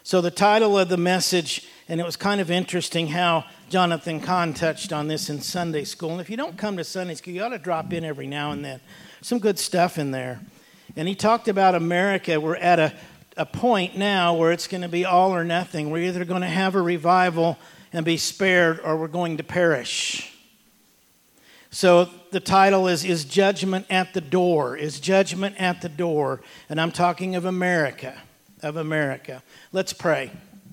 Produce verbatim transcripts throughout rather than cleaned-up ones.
So the title of the message, and it was kind of interesting how Jonathan Kahn touched on this in Sunday school. And if you don't come to Sunday school, you ought to drop in every now and then. Some good stuff in there. And he talked about America. We're at a, a point now where it's going to be all or nothing. We're either going to have a revival and be spared, or we're going to perish. So the title is, Is Judgment at the Door? Is Judgment at the Door? And I'm talking of America, of America. Let's pray.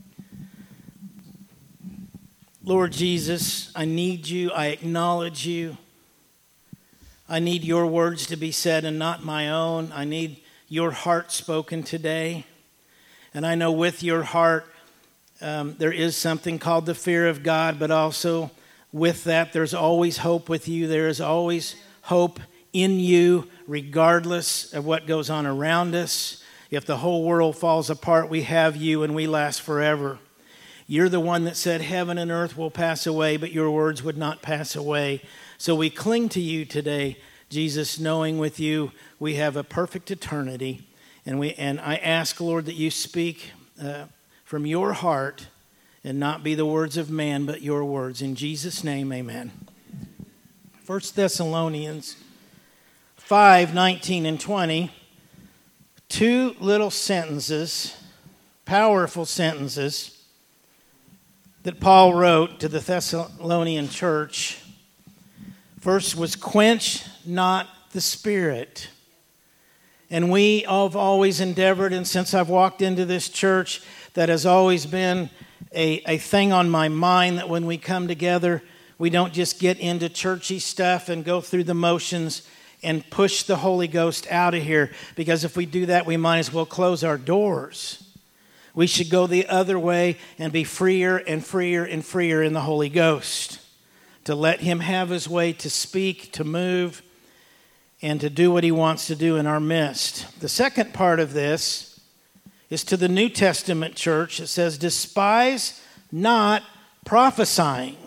Lord Jesus, I need you. I acknowledge you. I need your words to be said and not my own. I need your heart spoken today. And I know with your heart, um, there is something called the fear of God, but also with that, there's always hope with you. There is always hope in you, regardless of what goes on around us. If the whole world falls apart, we have you and we last forever. You're the one that said heaven and earth will pass away, but your words would not pass away. So we cling to you today, Jesus, knowing with you we have a perfect eternity. And we and I ask, Lord, that you speak uh, from your heart and not be the words of man, but your words. In Jesus' name, amen. First Thessalonians five, nineteen and twenty. Two little sentences, powerful sentences, that Paul wrote to the Thessalonian church. First was, quench not the spirit. And we have always endeavored, and since I've walked into this church, that has always been a, a thing on my mind, that when we come together, we don't just get into churchy stuff and go through the motions and push the Holy Ghost out of here. Because if we do that, we might as well close our doors. We should go the other way and be freer and freer and freer in the Holy Ghost. To let him have his way, to speak, to move, and to do what he wants to do in our midst. The second part of this is to the New Testament church. It says, despise not prophesying.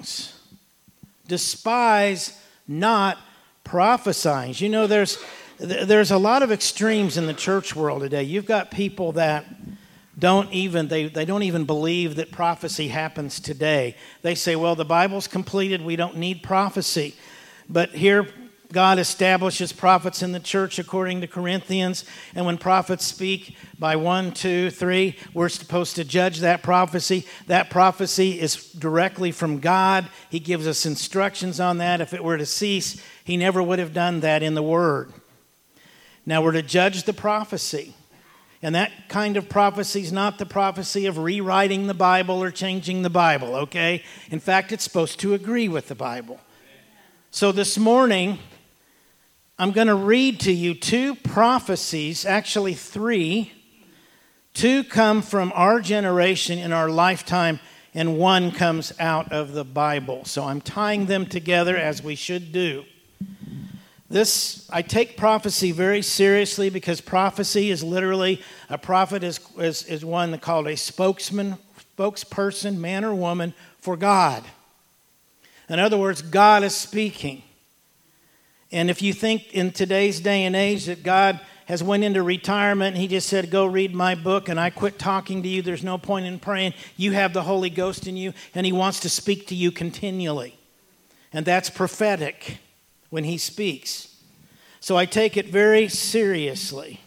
Despise not prophesying. You know, there's there's a lot of extremes in the church world today. You've got people that don't even they, they don't even believe that prophecy happens today. They say, well, the Bible's completed, we don't need prophecy. But here God establishes prophets in the church according to Corinthians, and when prophets speak by one, two, three, we're supposed to judge that prophecy. That prophecy is directly from God. He gives us instructions on that. If it were to cease, he never would have done that in the Word. Now we're to judge the prophecy. And that kind of prophecy is not the prophecy of rewriting the Bible or changing the Bible, okay? In fact, it's supposed to agree with the Bible. So this morning, I'm going to read to you two prophecies, actually three. Two come from our generation in our lifetime, and one comes out of the Bible. So I'm tying them together as we should do. This, I take prophecy very seriously because prophecy is literally, a prophet is, is, is one called a spokesman, spokesperson, man or woman, for God. In other words, God is speaking. And if you think in today's day and age that God has went into retirement and he just said, go read my book and I quit talking to you, there's no point in praying. You have the Holy Ghost in you and he wants to speak to you continually. And that's prophetic when he speaks. So I take it very seriously.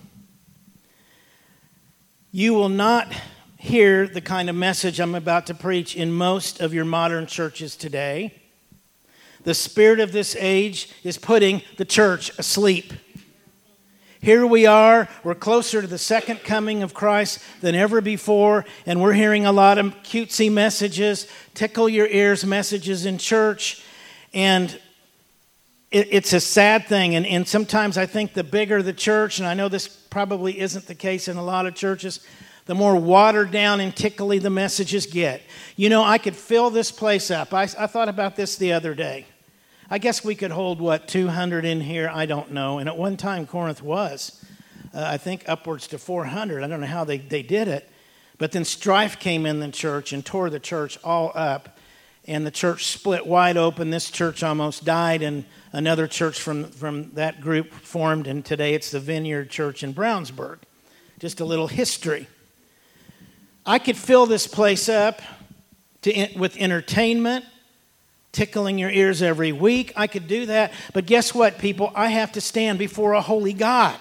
You will not hear the kind of message I'm about to preach in most of your modern churches today. The spirit of this age is putting the church asleep. Here we are, we're closer to the second coming of Christ than ever before, and we're hearing a lot of cutesy messages, tickle your ears messages in church, and it, it's a sad thing. And, and sometimes I think the bigger the church, and I know this probably isn't the case in a lot of churches, the more watered down and tickly the messages get. You know, I could fill this place up. I, I thought about this the other day. I guess we could hold, what, two hundred in here? I don't know. And at one time, Corinth was, uh, I think, upwards to four hundred. I don't know how they, they did it. But then strife came in the church and tore the church all up. And the church split wide open. This church almost died, and another church from, from that group formed. And today it's the Vineyard Church in Brownsburg. Just a little history. I could fill this place up to, with entertainment, tickling your ears every week. I could do that. But guess what, people? I have to stand before a holy God.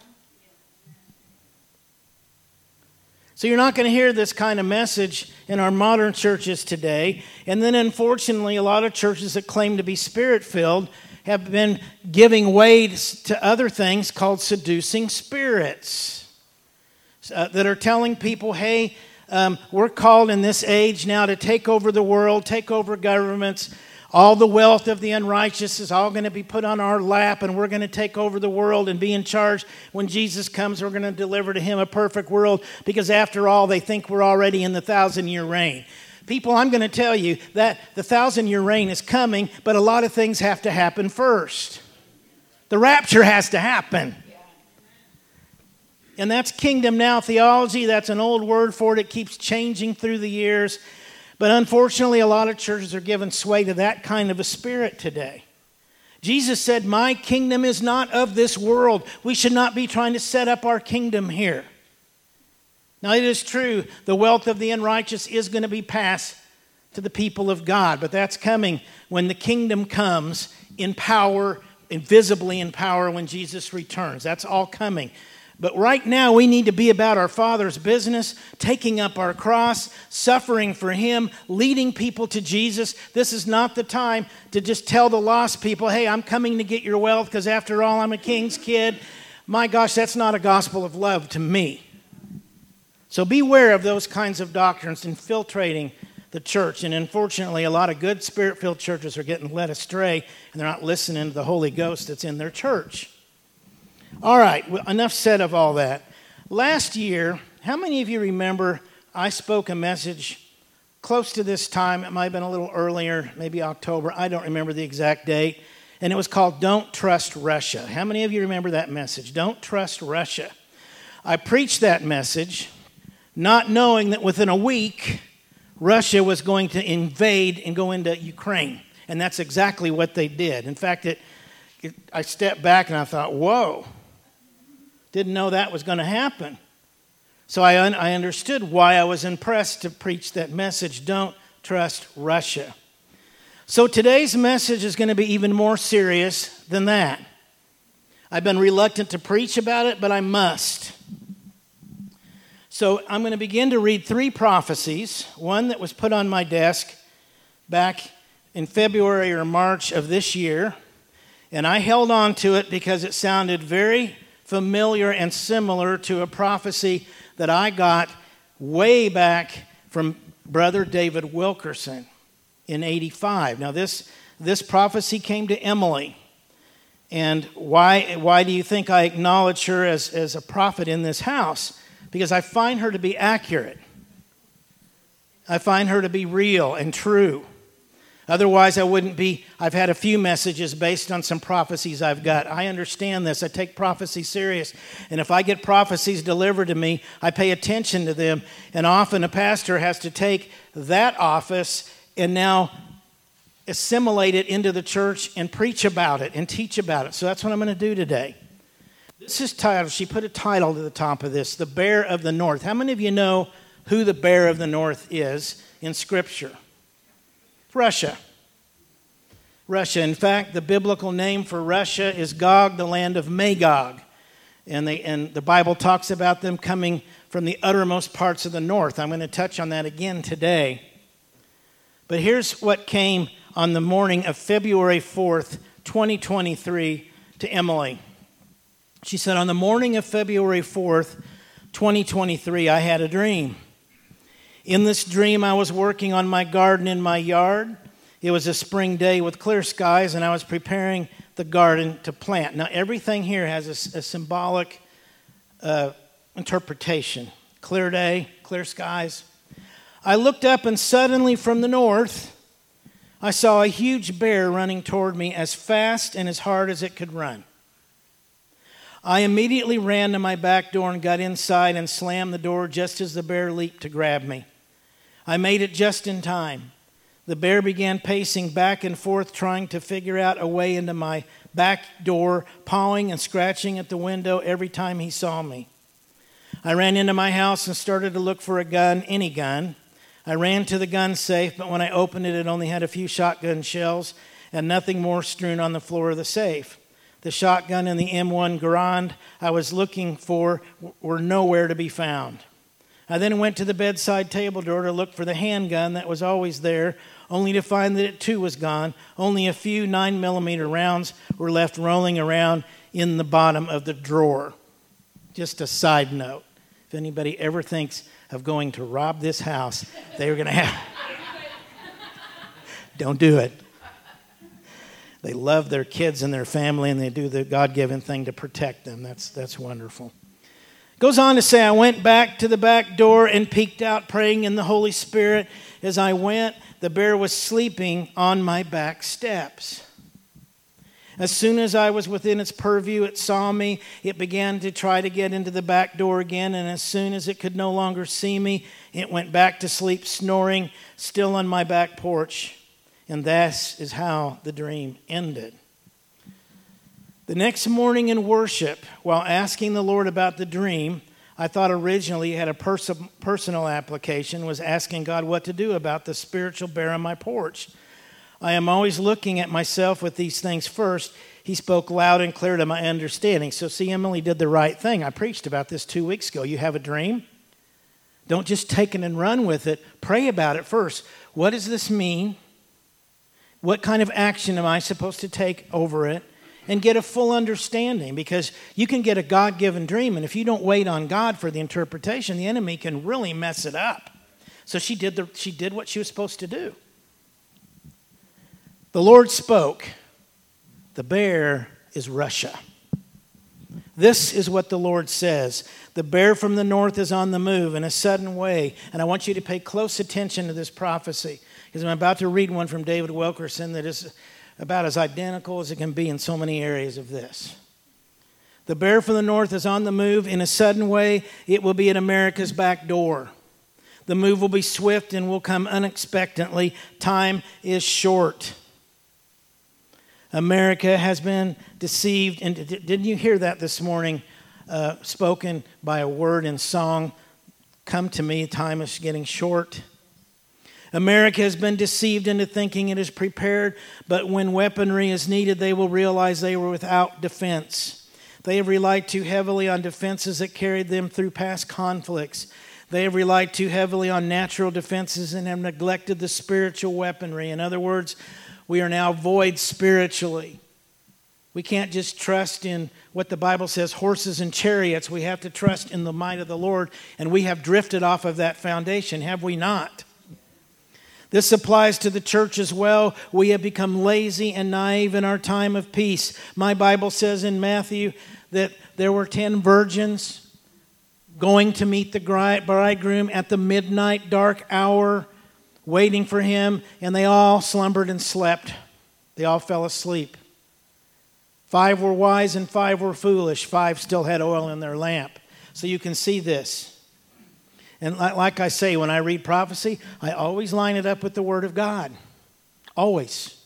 So you're not going to hear this kind of message in our modern churches today. And then unfortunately, a lot of churches that claim to be Spirit-filled have been giving way to other things called seducing spirits uh, that are telling people, hey, um, we're called in this age now to take over the world, take over governments. All the wealth of the unrighteous is all going to be put on our lap, and we're going to take over the world and be in charge. When Jesus comes, we're going to deliver to him a perfect world, because after all, they think we're already in the thousand-year reign. People, I'm going to tell you that the thousand-year reign is coming, but a lot of things have to happen first. The rapture has to happen. And that's kingdom now theology. That's an old word for it. It keeps changing through the years. But unfortunately, a lot of churches are giving sway to that kind of a spirit today. Jesus said, my kingdom is not of this world. We should not be trying to set up our kingdom here. Now, it is true, the wealth of the unrighteous is going to be passed to the people of God. But that's coming when the kingdom comes in power, invisibly in power when Jesus returns. That's all coming. But right now, we need to be about our Father's business, taking up our cross, suffering for him, leading people to Jesus. This is not the time to just tell the lost people, hey, I'm coming to get your wealth because after all, I'm a king's kid. My gosh, that's not a gospel of love to me. So beware of those kinds of doctrines infiltrating the church. And unfortunately, a lot of good Spirit-filled churches are getting led astray, and they're not listening to the Holy Ghost that's in their church. All right, well, enough said of all that. Last year, how many of you remember I spoke a message close to this time? It might have been a little earlier, maybe October. I don't remember the exact date. And it was called Don't Trust Russia. How many of you remember that message? Don't trust Russia. I preached that message not knowing that within a week, Russia was going to invade and go into Ukraine. And that's exactly what they did. In fact, it, it, I stepped back and I thought, whoa. Didn't know that was going to happen. So I, un- I understood why I was impressed to preach that message, don't trust Russia. So today's message is going to be even more serious than that. I've been reluctant to preach about it, but I must. So I'm going to begin to read three prophecies, one that was put on my desk back in February or March of this year, and I held on to it because it sounded very familiar and similar to a prophecy that I got way back from Brother David Wilkerson in eighty-five. Now this this prophecy came to Emily. And why why do you think I acknowledge her as, as a prophet in this house? Because I find her to be accurate. I find her to be real and true. Otherwise, I wouldn't be, I've had a few messages based on some prophecies I've got. I understand this. I take prophecy serious. And if I get prophecies delivered to me, I pay attention to them. And often a pastor has to take that office and now assimilate it into the church and preach about it and teach about it. So that's what I'm going to do today. This is titled, she put a title to the top of this, The Bear of the North. How many of you know who the Bear of the North is in Scripture? Russia. Russia. In fact, the biblical name for Russia is Gog, the land of Magog. And, they, and the Bible talks about them coming from the uttermost parts of the north. I'm going to touch on that again today. But here's what came on the morning of February fourth, twenty twenty-three to Emily. She said, on the morning of February fourth, twenty twenty-three, I had a dream. In this dream, I was working on my garden in my yard. It was a spring day with clear skies, and I was preparing the garden to plant. Now, everything here has a, a symbolic uh, interpretation. Clear day, clear skies. I looked up, and suddenly from the north, I saw a huge bear running toward me as fast and as hard as it could run. I immediately ran to my back door and got inside and slammed the door just as the bear leaped to grab me. I made it just in time. The bear began pacing back and forth, trying to figure out a way into my back door, pawing and scratching at the window every time he saw me. I ran into my house and started to look for a gun, any gun. I ran to the gun safe, but when I opened it, it only had a few shotgun shells and nothing more strewn on the floor of the safe. The shotgun and the M one Garand I was looking for were nowhere to be found. I then went to the bedside table drawer to look for the handgun that was always there, only to find that it too was gone. Only a few nine millimeter rounds were left rolling around in the bottom of the drawer. Just a side note, if anybody ever thinks of going to rob this house, they're going to have... Don't do it. They love their kids and their family, and they do the God-given thing to protect them. That's, that's wonderful. Goes on to say, I went back to the back door and peeked out, praying in the Holy Spirit. As I went, the bear was sleeping on my back steps. As soon as I was within its purview, it saw me. It began to try to get into the back door again, and as soon as it could no longer see me, it went back to sleep, snoring, still on my back porch. And this is how the dream ended. The next morning in worship, while asking the Lord about the dream, I thought originally it had a pers- personal application, was asking God what to do about the spiritual bear on my porch. I am always looking at myself with these things first. He spoke loud and clear to my understanding. So see, Emily did the right thing. I preached about this two weeks ago. You have a dream? Don't just take it and run with it. Pray about it first. What does this mean? What kind of action am I supposed to take over it? And get a full understanding, because you can get a God-given dream, and if you don't wait on God for the interpretation, the enemy can really mess it up. So she did the, she did what she was supposed to do. The Lord spoke. The bear is Russia. This is what the Lord says. The bear from the north is on the move in a sudden way. And I want you to pay close attention to this prophecy, because I'm about to read one from David Wilkerson that is about as identical as it can be in so many areas of this. The bear from the north is on the move in a sudden way. It will be at America's back door. The move will be swift and will come unexpectedly. Time is short. America has been deceived. And didn't you hear that this morning, uh, spoken by a word in song? Come to me, time is getting short. America has been deceived into thinking it is prepared, but when weaponry is needed, they will realize they were without defense. They have relied too heavily on defenses that carried them through past conflicts. They have relied too heavily on natural defenses and have neglected the spiritual weaponry. In other words, we are now void spiritually. We can't just trust in what the Bible says, horses and chariots. We have to trust in the might of the Lord, and we have drifted off of that foundation, have we not? This applies to the church as well. We have become lazy and naive in our time of peace. My Bible says in Matthew that there were ten virgins going to meet the bridegroom at the midnight dark hour, waiting for him, and they all slumbered and slept. They all fell asleep. Five were wise and five were foolish. Five still had oil in their lamp. So you can see this. And like I say, when I read prophecy, I always line it up with the Word of God. Always.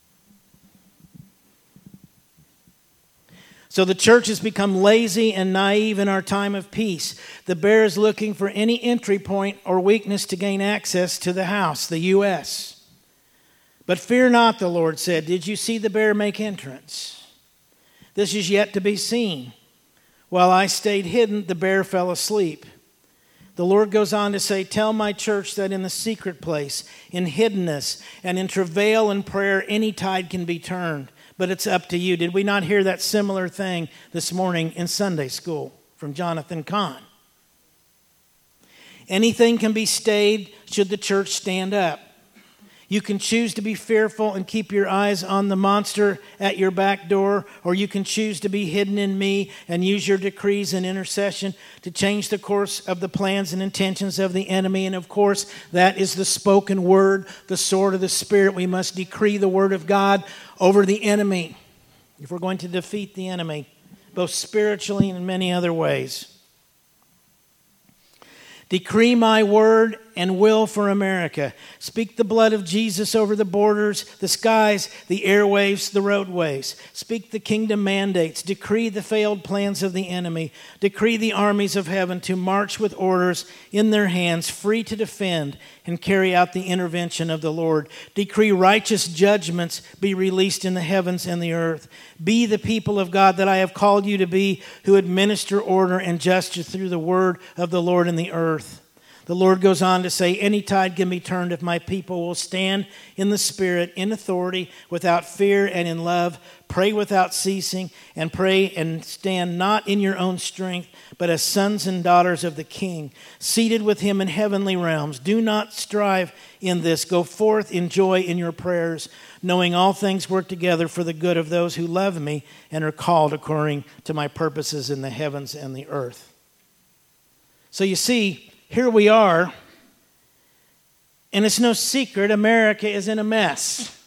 So the church has become lazy and naive in our time of peace. The bear is looking for any entry point or weakness to gain access to the house, the U S But fear not, the Lord said. Did you see the bear make entrance? This is yet to be seen. While I stayed hidden, the bear fell asleep. The Lord goes on to say, tell my church that in the secret place, in hiddenness, and in travail and prayer, any tide can be turned. But it's up to you. Did we not hear that similar thing this morning in Sunday school from Jonathan Kahn? Anything can be stayed should the church stand up. You can choose to be fearful and keep your eyes on the monster at your back door, or you can choose to be hidden in me and use your decrees and intercession to change the course of the plans and intentions of the enemy. And of course, that is the spoken word, the sword of the Spirit. We must decree the word of God over the enemy if we're going to defeat the enemy, both spiritually and in many other ways. Decree my word and will for America. Speak the blood of Jesus over the borders, the skies, the airwaves, the roadways. Speak the kingdom mandates. Decree the failed plans of the enemy. Decree the armies of heaven to march with orders in their hands, free to defend and carry out the intervention of the Lord. Decree righteous judgments be released in the heavens and the earth. Be the people of God that I have called you to be, who administer order and justice through the word of the Lord in the earth. The Lord goes on to say, any tide can be turned if my people will stand in the Spirit, in authority, without fear and in love, pray without ceasing, and pray and stand not in your own strength, but as sons and daughters of the King, seated with him in heavenly realms. Do not strive in this. Go forth in joy in your prayers, knowing all things work together for the good of those who love me and are called according to my purposes in the heavens and the earth. So you see, here we are, and it's no secret America is in a mess.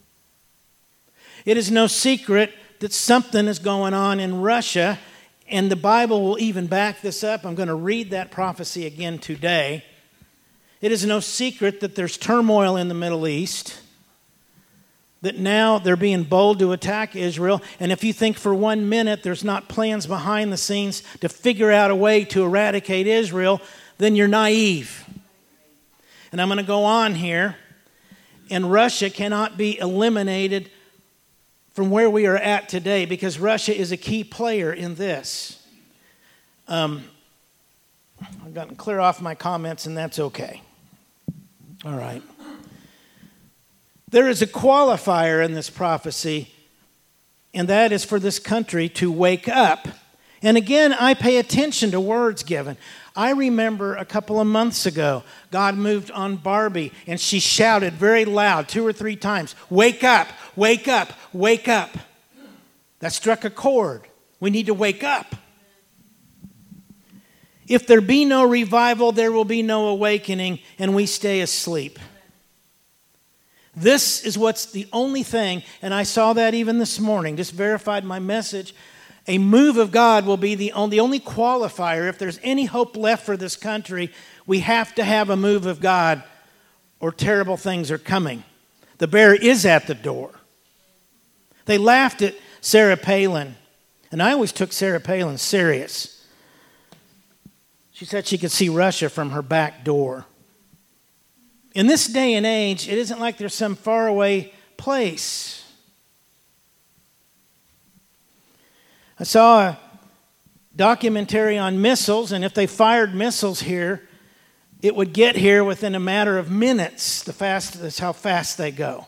It is no secret that something is going on in Russia, and the Bible will even back this up. I'm going to read that prophecy again today. It is no secret that there's turmoil in the Middle East, that now they're being bold to attack Israel. And if you think for one minute there's not plans behind the scenes to figure out a way to eradicate Israel, then you're naive. And I'm going to go on here. And Russia cannot be eliminated from where we are at today because Russia is a key player in this. Um, I've gotten clear off my comments, and that's okay. All right. There is a qualifier in this prophecy, and that is for this country to wake up. And again, I pay attention to words given. I remember a couple of months ago, God moved on Barbie, and she shouted very loud two or three times, wake up, wake up, wake up. That struck a chord. We need to wake up. If there be no revival, there will be no awakening, and we stay asleep. This is what's the only thing, and I saw that even this morning, just verified my message. A move of God will be the only, the only qualifier. If there's any hope left for this country, we have to have a move of God or terrible things are coming. The bear is at the door. They laughed at Sarah Palin, and I always took Sarah Palin serious. She said she could see Russia from her back door. In this day and age, it isn't like there's some faraway place. I saw a documentary on missiles, and if they fired missiles here, it would get here within a matter of minutes. The fast, that's how fast they go.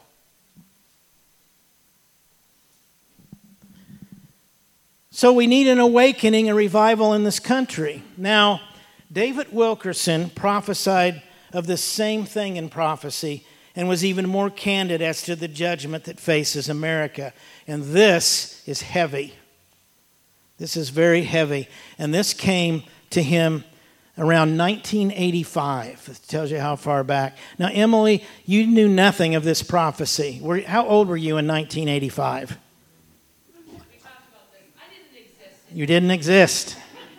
So we need an awakening, a revival in this country. Now, David Wilkerson prophesied of the same thing in prophecy and was even more candid as to the judgment that faces America. And this is heavy. This is very heavy. And this came to him around nineteen eighty-five. It tells you how far back. Now, Emily, you knew nothing of this prophecy. How old were you in nineteen eighty-five? We talked about this. I didn't exist. You didn't exist.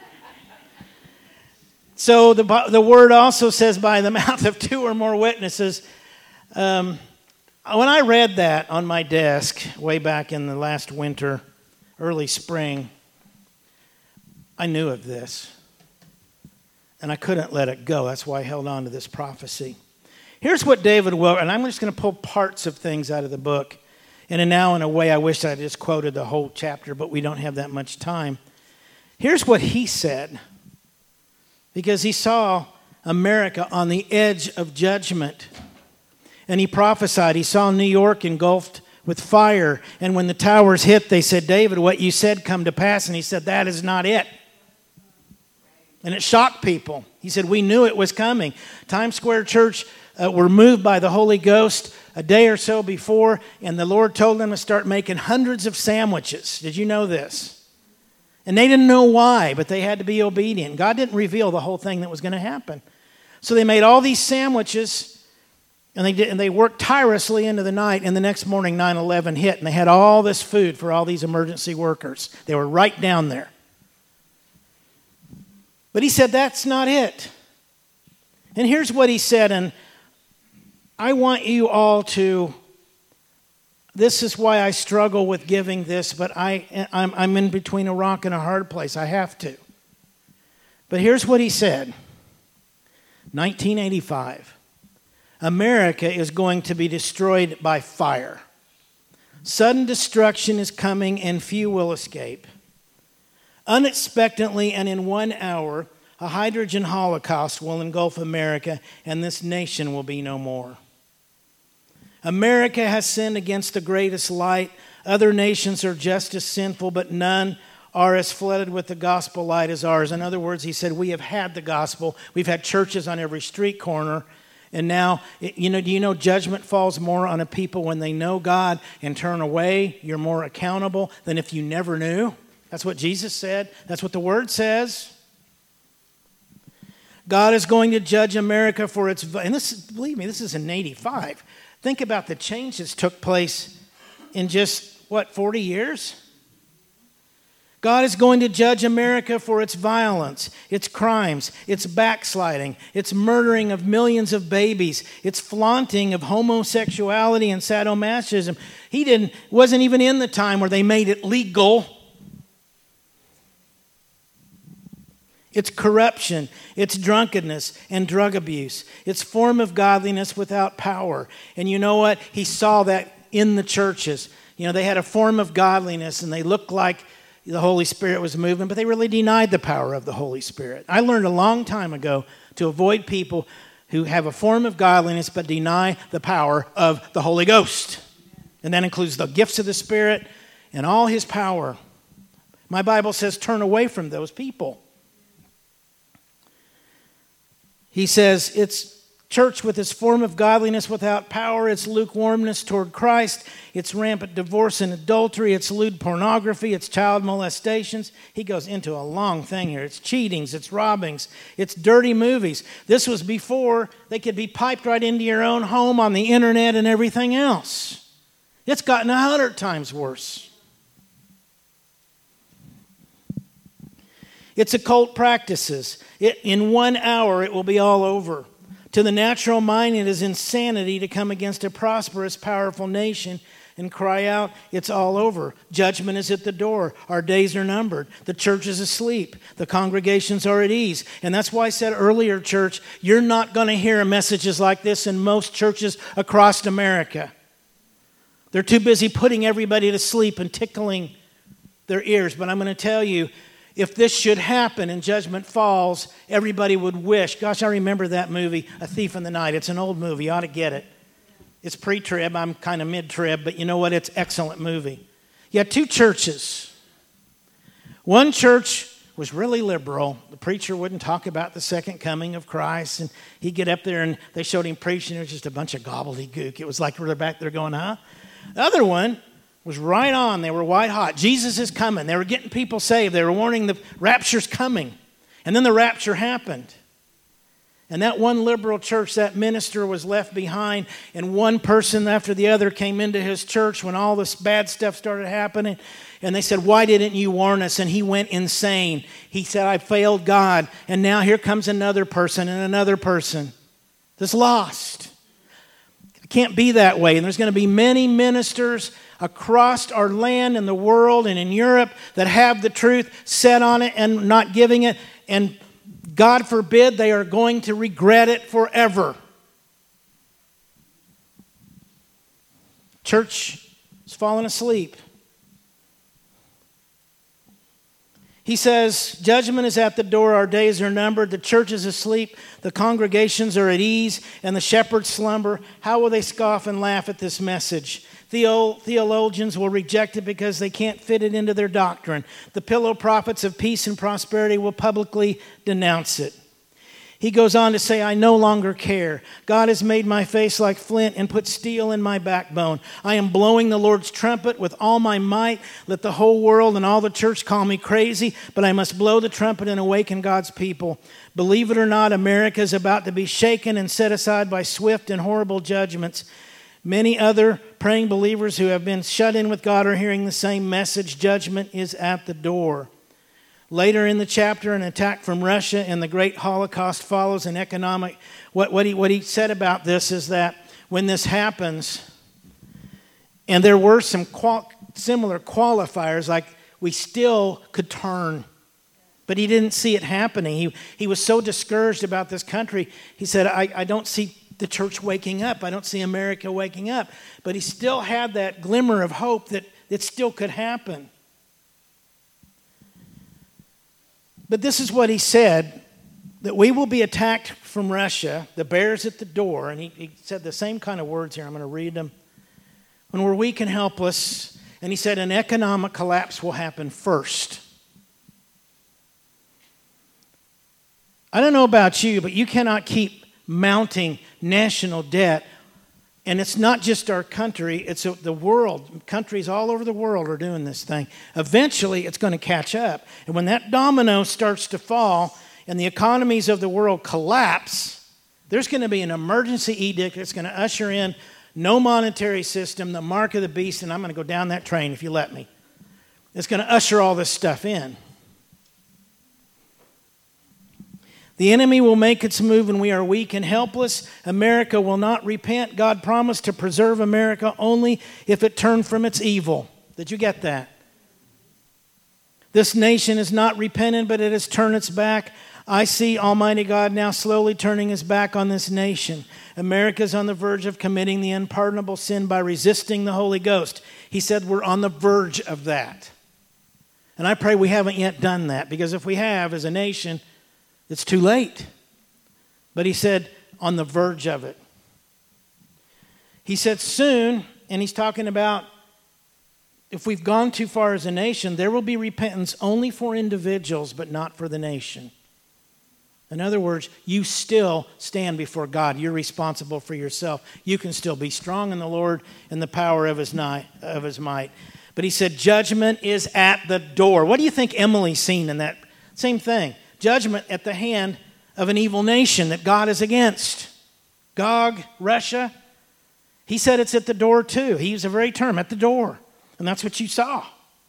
So the, the word also says, by the mouth of two or more witnesses. Um, when I read that on my desk way back in the last winter, early spring, I knew of this, and I couldn't let it go. That's why I held on to this prophecy. Here's what David Wilkerson, and I'm just going to pull parts of things out of the book. And now, in a way, I wish I just quoted the whole chapter, but we don't have that much time. Here's what he said, because he saw America on the edge of judgment. And he prophesied. He saw New York engulfed with fire. And when the towers hit, they said, David, what you said come to pass. And he said, that is not it. And it shocked people. He said, we knew it was coming. Times Square Church uh, were moved by the Holy Ghost a day or so before, and the Lord told them to start making hundreds of sandwiches. Did you know this? And they didn't know why, but they had to be obedient. God didn't reveal the whole thing that was going to happen. So they made all these sandwiches, and they did, and they worked tirelessly into the night, and the next morning nine eleven hit, and they had all this food for all these emergency workers. They were right down there. But he said, that's not it. And here's what he said, and I want you all to, this is why I struggle with giving this, but I, I'm, I'm in between a rock and a hard place. I have to. But here's what he said. nineteen eighty-five. America is going to be destroyed by fire. Sudden destruction is coming and few will escape. Unexpectedly and in one hour, a hydrogen holocaust will engulf America and this nation will be no more. America has sinned against the greatest light. Other nations are just as sinful, but none are as flooded with the gospel light as ours. In other words, he said, we have had the gospel. We've had churches on every street corner. And now, you know, do you know judgment falls more on a people when they know God and turn away? You're more accountable than if you never knew. That's what Jesus said. That's what the Word says. God is going to judge America for its, and this, believe me, this is in eighty-five. Think about the change that's took place in just, what, forty years? God is going to judge America for its violence, its crimes, its backsliding, its murdering of millions of babies, its flaunting of homosexuality and sadomasochism. He didn't, wasn't even in the time where they made it legal. It's corruption, it's drunkenness and drug abuse. It's form of godliness without power. And you know what? He saw that in the churches. You know, they had a form of godliness and they looked like the Holy Spirit was moving, but they really denied the power of the Holy Spirit. I learned a long time ago to avoid people who have a form of godliness but deny the power of the Holy Ghost. And that includes the gifts of the Spirit and all His power. My Bible says turn away from those people. He says it's church with its form of godliness without power, its lukewarmness toward Christ, its rampant divorce and adultery, its lewd pornography, its child molestations. He goes into a long thing here. It's cheatings, it's robbings, it's dirty movies. This was before they could be piped right into your own home on the internet and everything else. It's gotten a hundred times worse. It's occult practices. It, in one hour, it will be all over. To the natural mind, it is insanity to come against a prosperous, powerful nation and cry out, it's all over. Judgment is at the door. Our days are numbered. The church is asleep. The congregations are at ease. And that's why I said earlier, church, you're not going to hear messages like this in most churches across America. They're too busy putting everybody to sleep and tickling their ears. But I'm going to tell you, if this should happen and judgment falls, everybody would wish. Gosh, I remember that movie, A Thief in the Night. It's an old movie. You ought to get it. It's pre-trib. I'm kind of mid-trib, but you know what? It's an excellent movie. You had two churches. One church was really liberal. The preacher wouldn't talk about the second coming of Christ, and he'd get up there and they showed him preaching. It was just a bunch of gobbledygook. It was like they're back there going, huh? The other one was right on. They were white hot. Jesus is coming. They were getting people saved. They were warning the rapture's coming. And then the rapture happened. And that one liberal church, that minister was left behind, and one person after the other came into his church when all this bad stuff started happening. And they said, why didn't you warn us? And he went insane. He said, I failed God. And now here comes another person and another person that's lost. It can't be that way. And there's going to be many ministers across our land and the world and in Europe that have the truth set on it and not giving it. And God forbid they are going to regret it forever. Church is falling asleep. He says, judgment is at the door, our days are numbered, the church is asleep, the congregations are at ease, and the shepherds slumber. How will they scoff and laugh at this message? Theo- theologians will reject it because they can't fit it into their doctrine. The pillow prophets of peace and prosperity will publicly denounce it. He goes on to say, I no longer care. God has made my face like flint and put steel in my backbone. I am blowing the Lord's trumpet with all my might. Let the whole world and all the church call me crazy, but I must blow the trumpet and awaken God's people. Believe it or not, America is about to be shaken and set aside by swift and horrible judgments. Many other praying believers who have been shut in with God are hearing the same message. Judgment is at the door. Later in the chapter, an attack from Russia and the great Holocaust follows an economic... What, what, he, what he said about this is that when this happens, and there were some qual, similar qualifiers, like we still could turn, but he didn't see it happening. He, he was so discouraged about this country. He said, I, I don't see the church waking up. I don't see America waking up. But he still had that glimmer of hope that it still could happen. But this is what he said, that we will be attacked from Russia. The bear's at the door. And he, he said the same kind of words here. I'm going to read them. When we're weak and helpless. And he said an economic collapse will happen first. I don't know about you, but you cannot keep mounting national debt. And it's not just our country, it's the world. Countries all over the world are doing this thing. Eventually, it's going to catch up. And when that domino starts to fall and the economies of the world collapse, there's going to be an emergency edict that's going to usher in no monetary system, the mark of the beast, and I'm going to go down that train if you let me. It's going to usher all this stuff in. The enemy will make its move when we are weak and helpless. America will not repent. God promised to preserve America only if it turned from its evil. Did you get that? This nation is not repentant, but it has turned its back. I see Almighty God now slowly turning his back on this nation. America is on the verge of committing the unpardonable sin by resisting the Holy Ghost. He said we're on the verge of that. And I pray we haven't yet done that, because if we have as a nation, it's too late. But he said, on the verge of it. He said soon, and he's talking about if we've gone too far as a nation, there will be repentance only for individuals, but not for the nation. In other words, you still stand before God. You're responsible for yourself. You can still be strong in the Lord and the power of his, night, of his might. But he said, judgment is at the door. What do you think Emily's seen in that? Same thing. Judgment at the hand of an evil nation that God is against. Gog, Russia. He said it's at the door too. He used the very term, at the door. And that's what you saw.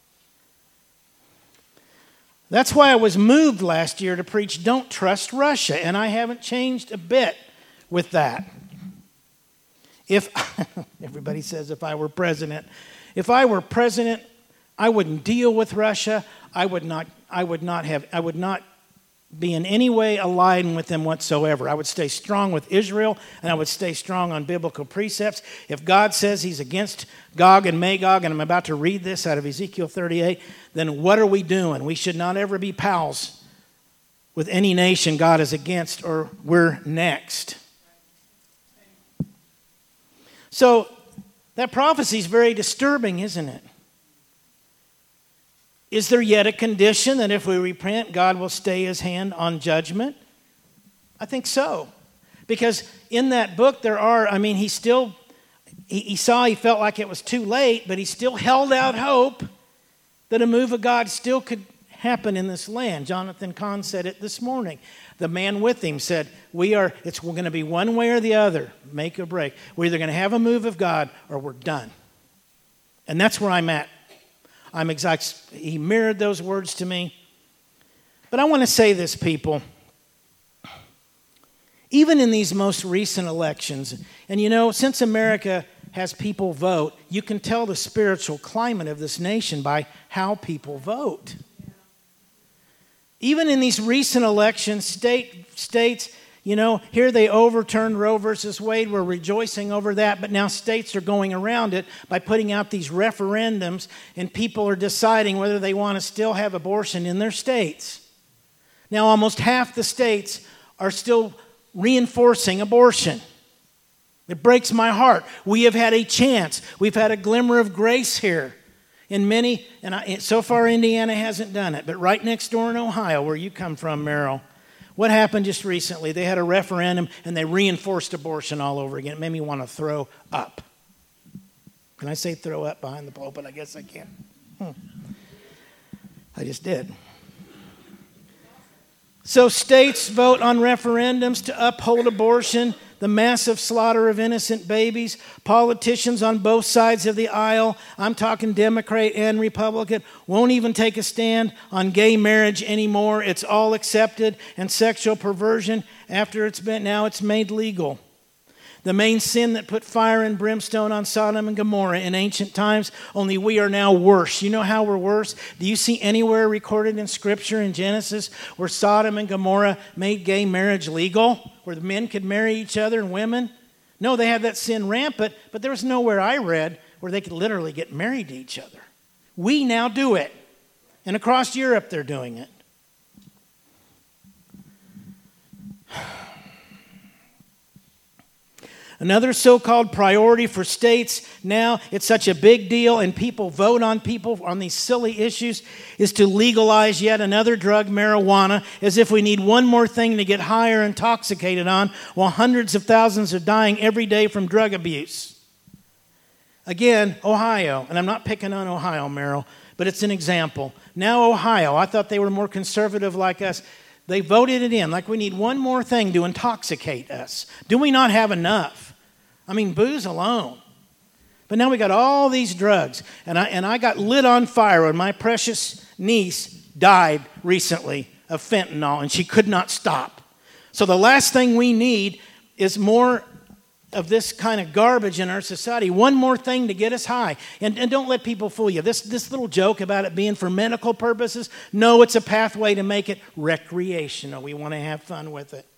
That's why I was moved last year to preach, don't trust Russia. And I haven't changed a bit with that. If, everybody says if I were president. If I were president, I wouldn't deal with Russia. I would not, I would not have, I would not be in any way aligned with them whatsoever. I would stay strong with Israel, and I would stay strong on biblical precepts. If God says he's against Gog and Magog, and I'm about to read this out of Ezekiel thirty-eight, then what are we doing? We should not ever be pals with any nation God is against, or we're next. So that prophecy is very disturbing, isn't it? Is there yet a condition that if we repent, God will stay his hand on judgment? I think so. Because in that book there are, I mean, he still, he, he saw, he felt like it was too late, but he still held out hope that a move of God still could happen in this land. Jonathan Kahn said it this morning. The man with him said, we are, it's going to be one way or the other, make or break. We're either going to have a move of God or we're done. And that's where I'm at. I'm exact. He mirrored those words to me. But I want to say this, people. Even in these most recent elections, and you know, since America has people vote, you can tell the spiritual climate of this nation by how people vote. Even in these recent elections, state states, you know, here they overturned Roe versus Wade. We're rejoicing over that. But now states are going around it by putting out these referendums, and people are deciding whether they want to still have abortion in their states. Now, almost half the states are still reinforcing abortion. It breaks my heart. We have had a chance. We've had a glimmer of grace here. In many, and I, so far Indiana hasn't done it, but right next door in Ohio, where you come from, Merrill, what happened just recently? They had a referendum and they reinforced abortion all over again. It made me want to throw up. Can I say throw up behind the pulpit? I guess I can. Hmm. I just did. So states vote on referendums to uphold abortion. the massive slaughter of innocent babies. Politicians on both sides of the aisle, I'm talking Democrat and Republican, won't even take a stand on gay marriage anymore. It's all accepted, and sexual perversion, after it's been, now it's made legal. The main sin that put fire and brimstone on Sodom and Gomorrah in ancient times, only we are now worse. You know how we're worse? Do you see anywhere recorded in Scripture in Genesis where Sodom and Gomorrah made gay marriage legal? Where the men could marry each other and women? No, they had that sin rampant, but there was nowhere I read where they could literally get married to each other. We now do it. And across Europe they're doing it. Another so-called priority for states now, it's such a big deal and people vote on people on these silly issues, is to legalize yet another drug, marijuana, as if we need one more thing to get high or intoxicated on, while hundreds of thousands are dying every day from drug abuse. Again, Ohio, and I'm not picking on Ohio, Merrill, but it's an example. Now Ohio, I thought they were more conservative like us. They voted it in, like we need one more thing to intoxicate us. Do we not have enough? I mean, booze alone. But now we got all these drugs. And I, and I got lit on fire when my precious niece died recently of fentanyl, and she could not stop. So the last thing we need is more of this kind of garbage in our society. One more thing to get us high. And, and don't let people fool you. This, this little joke about it being for medical purposes, no, it's a pathway to make it recreational. We want to have fun with it.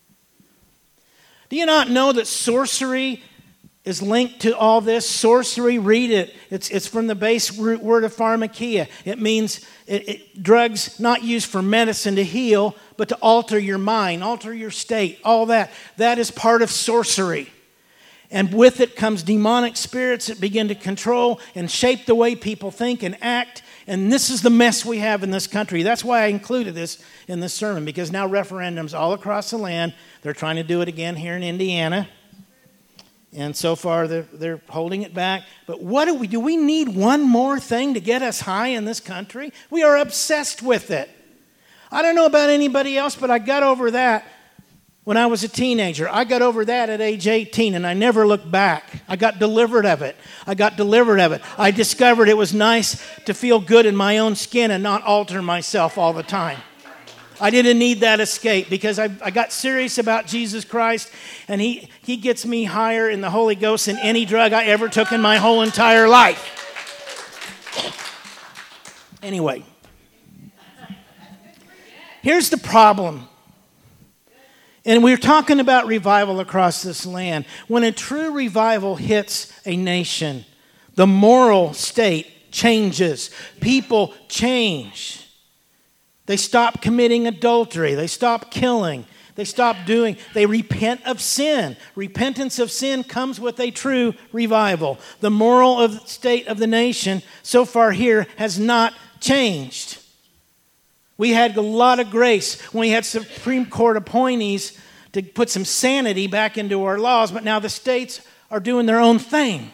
Do you not know that sorcery is linked to all this? Sorcery, read it. It's, it's from the base root word of pharmakia. It means it, it, drugs not used for medicine to heal, but to alter your mind, alter your state, all that. That is part of sorcery. And with it comes demonic spirits that begin to control and shape the way people think and act. And this is the mess we have in this country. That's why I included this in this sermon, because now referendums all across the land, they're trying to do it again here in Indiana. And so far they're, they're holding it back. But what do we do? We need one more thing to get us high in this country. We are obsessed with it. I don't know about anybody else, but I got over that when I was a teenager. I got over that at age eighteen, and I never looked back. I got delivered of it. I got delivered of it. I discovered it was nice to feel good in my own skin and not alter myself all the time. I didn't need that escape because I, I got serious about Jesus Christ, and he, he gets me higher in the Holy Ghost than any drug I ever took in my whole entire life. Anyway, here's the problem. And we're talking about revival across this land. When a true revival hits a nation, the moral state changes. People change. They stop committing adultery. They stop killing. They stop doing, they repent of sin. Repentance of sin comes with a true revival. The moral of the state of the nation so far here has not changed. We had a lot of grace when we had Supreme Court appointees to put some sanity back into our laws, but now the states are doing their own thing.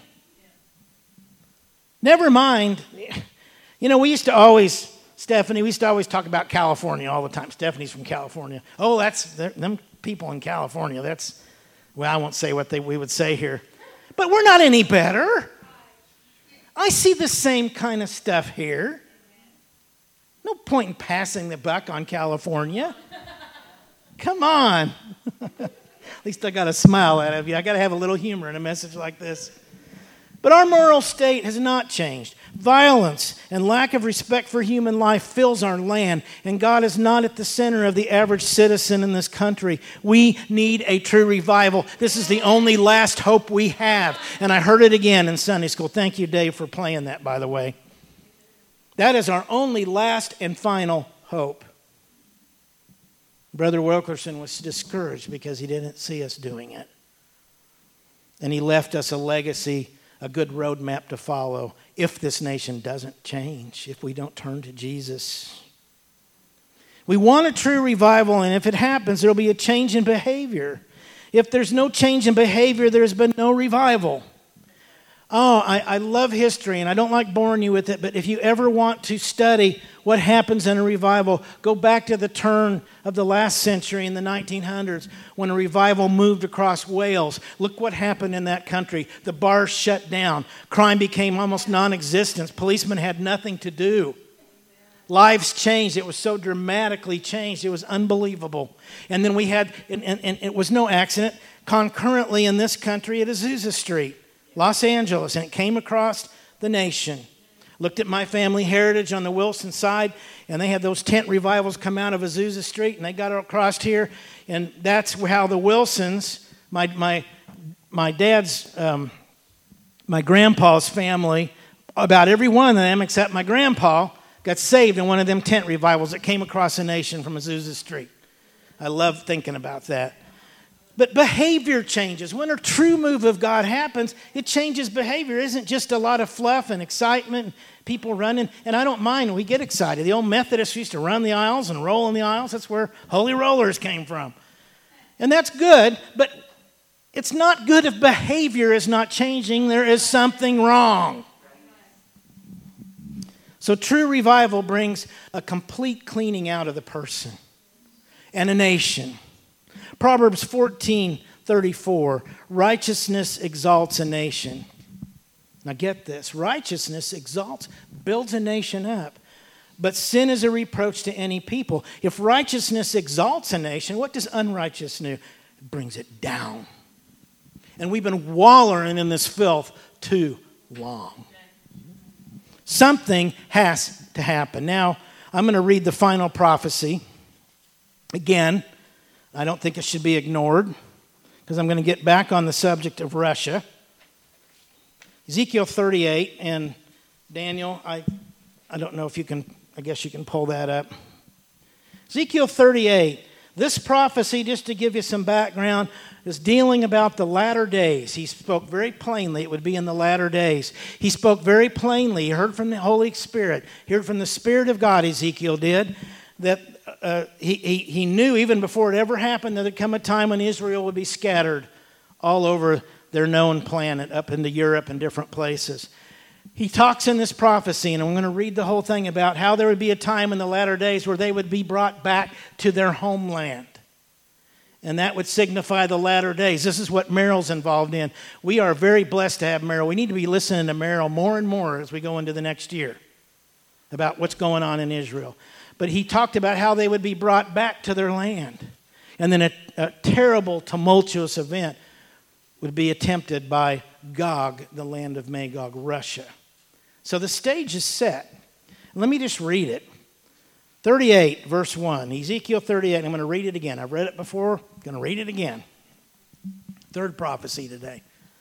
Never mind. You know, we used to always, Stephanie, we used to always talk about California all the time. Stephanie's from California. Oh, that's, them people in California, that's, well, I won't say what they, we would say here. But we're not any better. I see the same kind of stuff here. No point in passing the buck on California. Come on. At least I got a smile out of you. I got to have a little humor in a message like this. But our moral state has not changed. Violence and lack of respect for human life fills our land, and God is not at the center of the average citizen in this country. We need a true revival. This is the only last hope we have. And I heard it again in Sunday school. Thank you, Dave, for playing that, by the way. That is our only last and final hope. Brother Wilkerson was discouraged because he didn't see us doing it. And he left us a legacy, a good roadmap to follow if this nation doesn't change, if we don't turn to Jesus. We want a true revival, and if it happens, there will be a change in behavior. If there's no change in behavior, there's been no revival. Oh, I, I love history, and I don't like boring you with it, but if you ever want to study what happens in a revival, go back to the turn of the last century in the nineteen hundreds when a revival moved across Wales. Look what happened in that country. The bars shut down. Crime became almost non-existent. Policemen had nothing to do. Lives changed. It was so dramatically changed. It was unbelievable. And then we had, and, and, and it was no accident, concurrently in this country at Azusa Street, Los Angeles, and it came across the nation. Looked at my family heritage on the Wilson side, and they had those tent revivals come out of Azusa Street, and they got across here, and that's how the Wilsons, my my my dad's, um, my grandpa's family, about every one of them except my grandpa, got saved in one of them tent revivals that came across the nation from Azusa Street. I love thinking about that. But behavior changes. When a true move of God happens, it changes behavior. It isn't just a lot of fluff and excitement and people running. And I don't mind when we get excited. The old Methodists used to run the aisles and roll in the aisles. That's where holy rollers came from. And that's good, but it's not good if behavior is not changing. There is something wrong. So true revival brings a complete cleaning out of the person and a nation. Proverbs fourteen thirty-four, righteousness exalts a nation. Now get this, righteousness exalts, builds a nation up. But sin is a reproach to any people. If righteousness exalts a nation, what does unrighteousness do? It brings it down. And we've been wallowing in this filth too long. Something has to happen. Now, I'm going to read the final prophecy again. I don't think it should be ignored because I'm going to get back on the subject of Russia. Ezekiel thirty-eight, and Daniel, I, I don't know if you can, I guess you can pull that up. Ezekiel thirty-eight, this prophecy, just to give you some background, is dealing about the latter days. He spoke very plainly it would be in the latter days. He spoke very plainly. He heard from the Holy Spirit. He heard from the Spirit of God, Ezekiel did, that Uh, he, he, he knew even before it ever happened that there'd come a time when Israel would be scattered all over their known planet, up into Europe and different places. He talks in this prophecy, and I'm going to read the whole thing about how there would be a time in the latter days where they would be brought back to their homeland. And that would signify the latter days. This is what Merrill's involved in. We are very blessed to have Merrill. We need to be listening to Merrill more and more as we go into the next year about what's going on in Israel. But he talked about how they would be brought back to their land. And then a, a terrible, tumultuous event would be attempted by Gog, the land of Magog, Russia. So the stage is set. Let me just read it. thirty-eight, verse one. Ezekiel thirty-eight. I'm going to read it again. I've read it before. I'm going to read it again. Third prophecy today.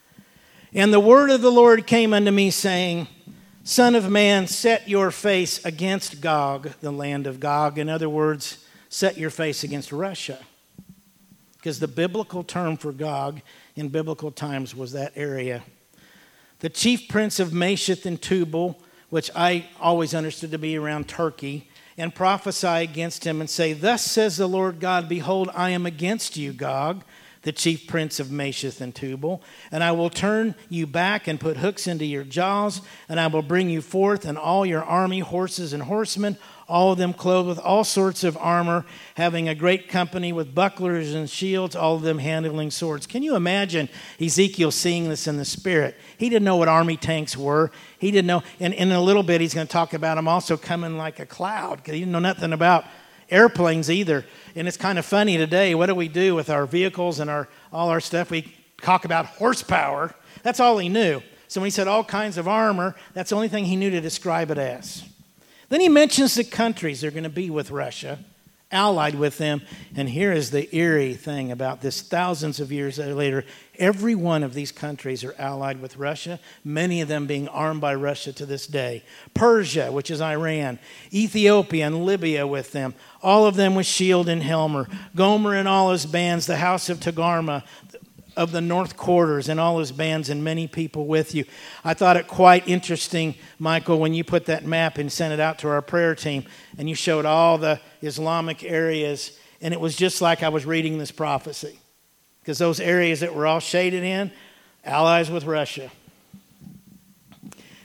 And the word of the Lord came unto me, saying, Son of man, set your face against Gog, the land of Gog. In other words, set your face against Russia. Because the biblical term for Gog in biblical times was that area. The chief prince of Mesheth and Tubal, which I always understood to be around Turkey, and prophesy against him and say, Thus says the Lord God, Behold, I am against you, Gog, the chief prince of Mesheth and Tubal, and I will turn you back and put hooks into your jaws, and I will bring you forth and all your army, horses and horsemen, all of them clothed with all sorts of armor, having a great company with bucklers and shields, all of them handling swords. Can you imagine Ezekiel seeing this in the spirit? He didn't know what army tanks were. He didn't know, and in a little bit he's going to talk about them also coming like a cloud, because he didn't know nothing about airplanes either. And it's kind of funny today. What do we do with our vehicles and our all our stuff? We talk about horsepower. That's all he knew. So when he said all kinds of armor, that's the only thing he knew to describe it as. Then he mentions the countries they're going to be with Russia, allied with them. And here is the eerie thing about this. Thousands of years later, every one of these countries are allied with Russia, many of them being armed by Russia to this day. Persia, which is Iran, Ethiopia and Libya with them, all of them with shield and helmet. Gomer and all his bands, the house of Togarmah, of the north quarters and all his bands and many people with you. I thought it quite interesting, Michael, when you put that map and sent it out to our prayer team and you showed all the Islamic areas, and it was just like I was reading this prophecy, because those areas that were all shaded in, allies with Russia.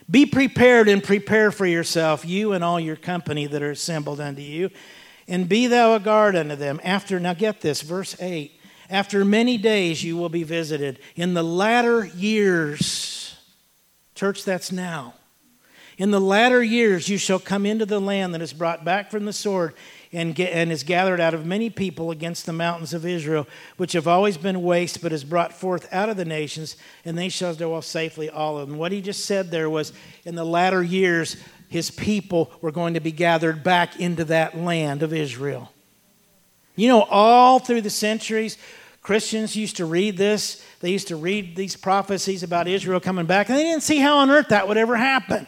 Be prepared and prepare for yourself, you and all your company that are assembled unto you, and be thou a guard unto them. After, now get this, verse eight. After many days you will be visited. In the latter years, church, that's now. In the latter years you shall come into the land that is brought back from the sword, and, get, and is gathered out of many people against the mountains of Israel, which have always been waste, but is brought forth out of the nations, and they shall dwell safely, all of them. What he just said there was, in the latter years, his people were going to be gathered back into that land of Israel. You know, all through the centuries, Christians used to read this. They used to read these prophecies about Israel coming back, and they didn't see how on earth that would ever happen.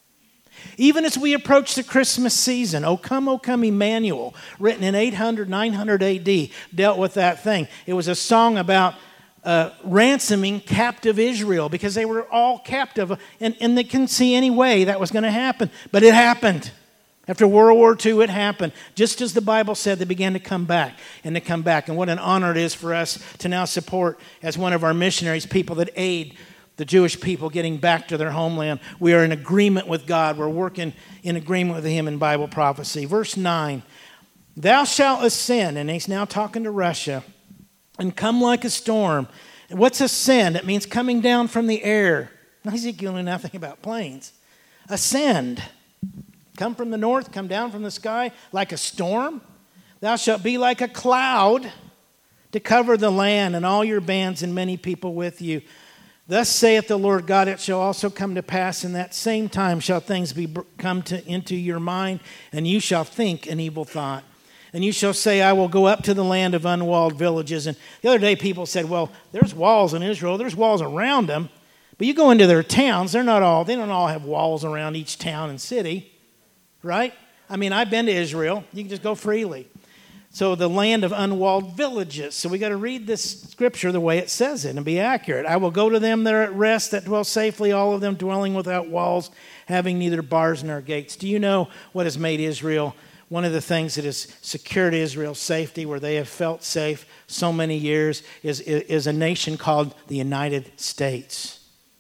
Even as we approach the Christmas season, O Come, O Come, Emmanuel, written in eight hundred, nine hundred A D, dealt with that thing. It was a song about uh, ransoming captive Israel because they were all captive, and, and they couldn't see any way that was going to happen. But it happened. After World War Two, it happened. Just as the Bible said, they began to come back and to come back. And what an honor it is for us to now support, as one of our missionaries, people that aid the Jewish people getting back to their homeland. We are in agreement with God. We're working in agreement with Him in Bible prophecy. Verse nine, thou shalt ascend, and he's now talking to Russia, and come like a storm. And what's ascend? It means coming down from the air. Now, Ezekiel knew nothing about planes. Ascend. Come from the north, come down from the sky like a storm. Thou shalt be like a cloud to cover the land, and all your bands and many people with you. Thus saith the Lord God, it shall also come to pass in that same time shall things be come to, into your mind, and you shall think an evil thought. And you shall say, I will go up to the land of unwalled villages. And the other day people said, well, there's walls in Israel. There's walls around them. But you go into their towns, they're not all, they don't all have walls around each town and city. Right? I mean, I've been to Israel. You can just go freely. So the land of unwalled villages. So we got to read this scripture the way it says it and be accurate. I will go to them that are at rest, that dwell safely, all of them dwelling without walls, having neither bars nor gates. Do you know what has made Israel, one of the things that has secured Israel's safety, where they have felt safe so many years, is, is a nation called the United States.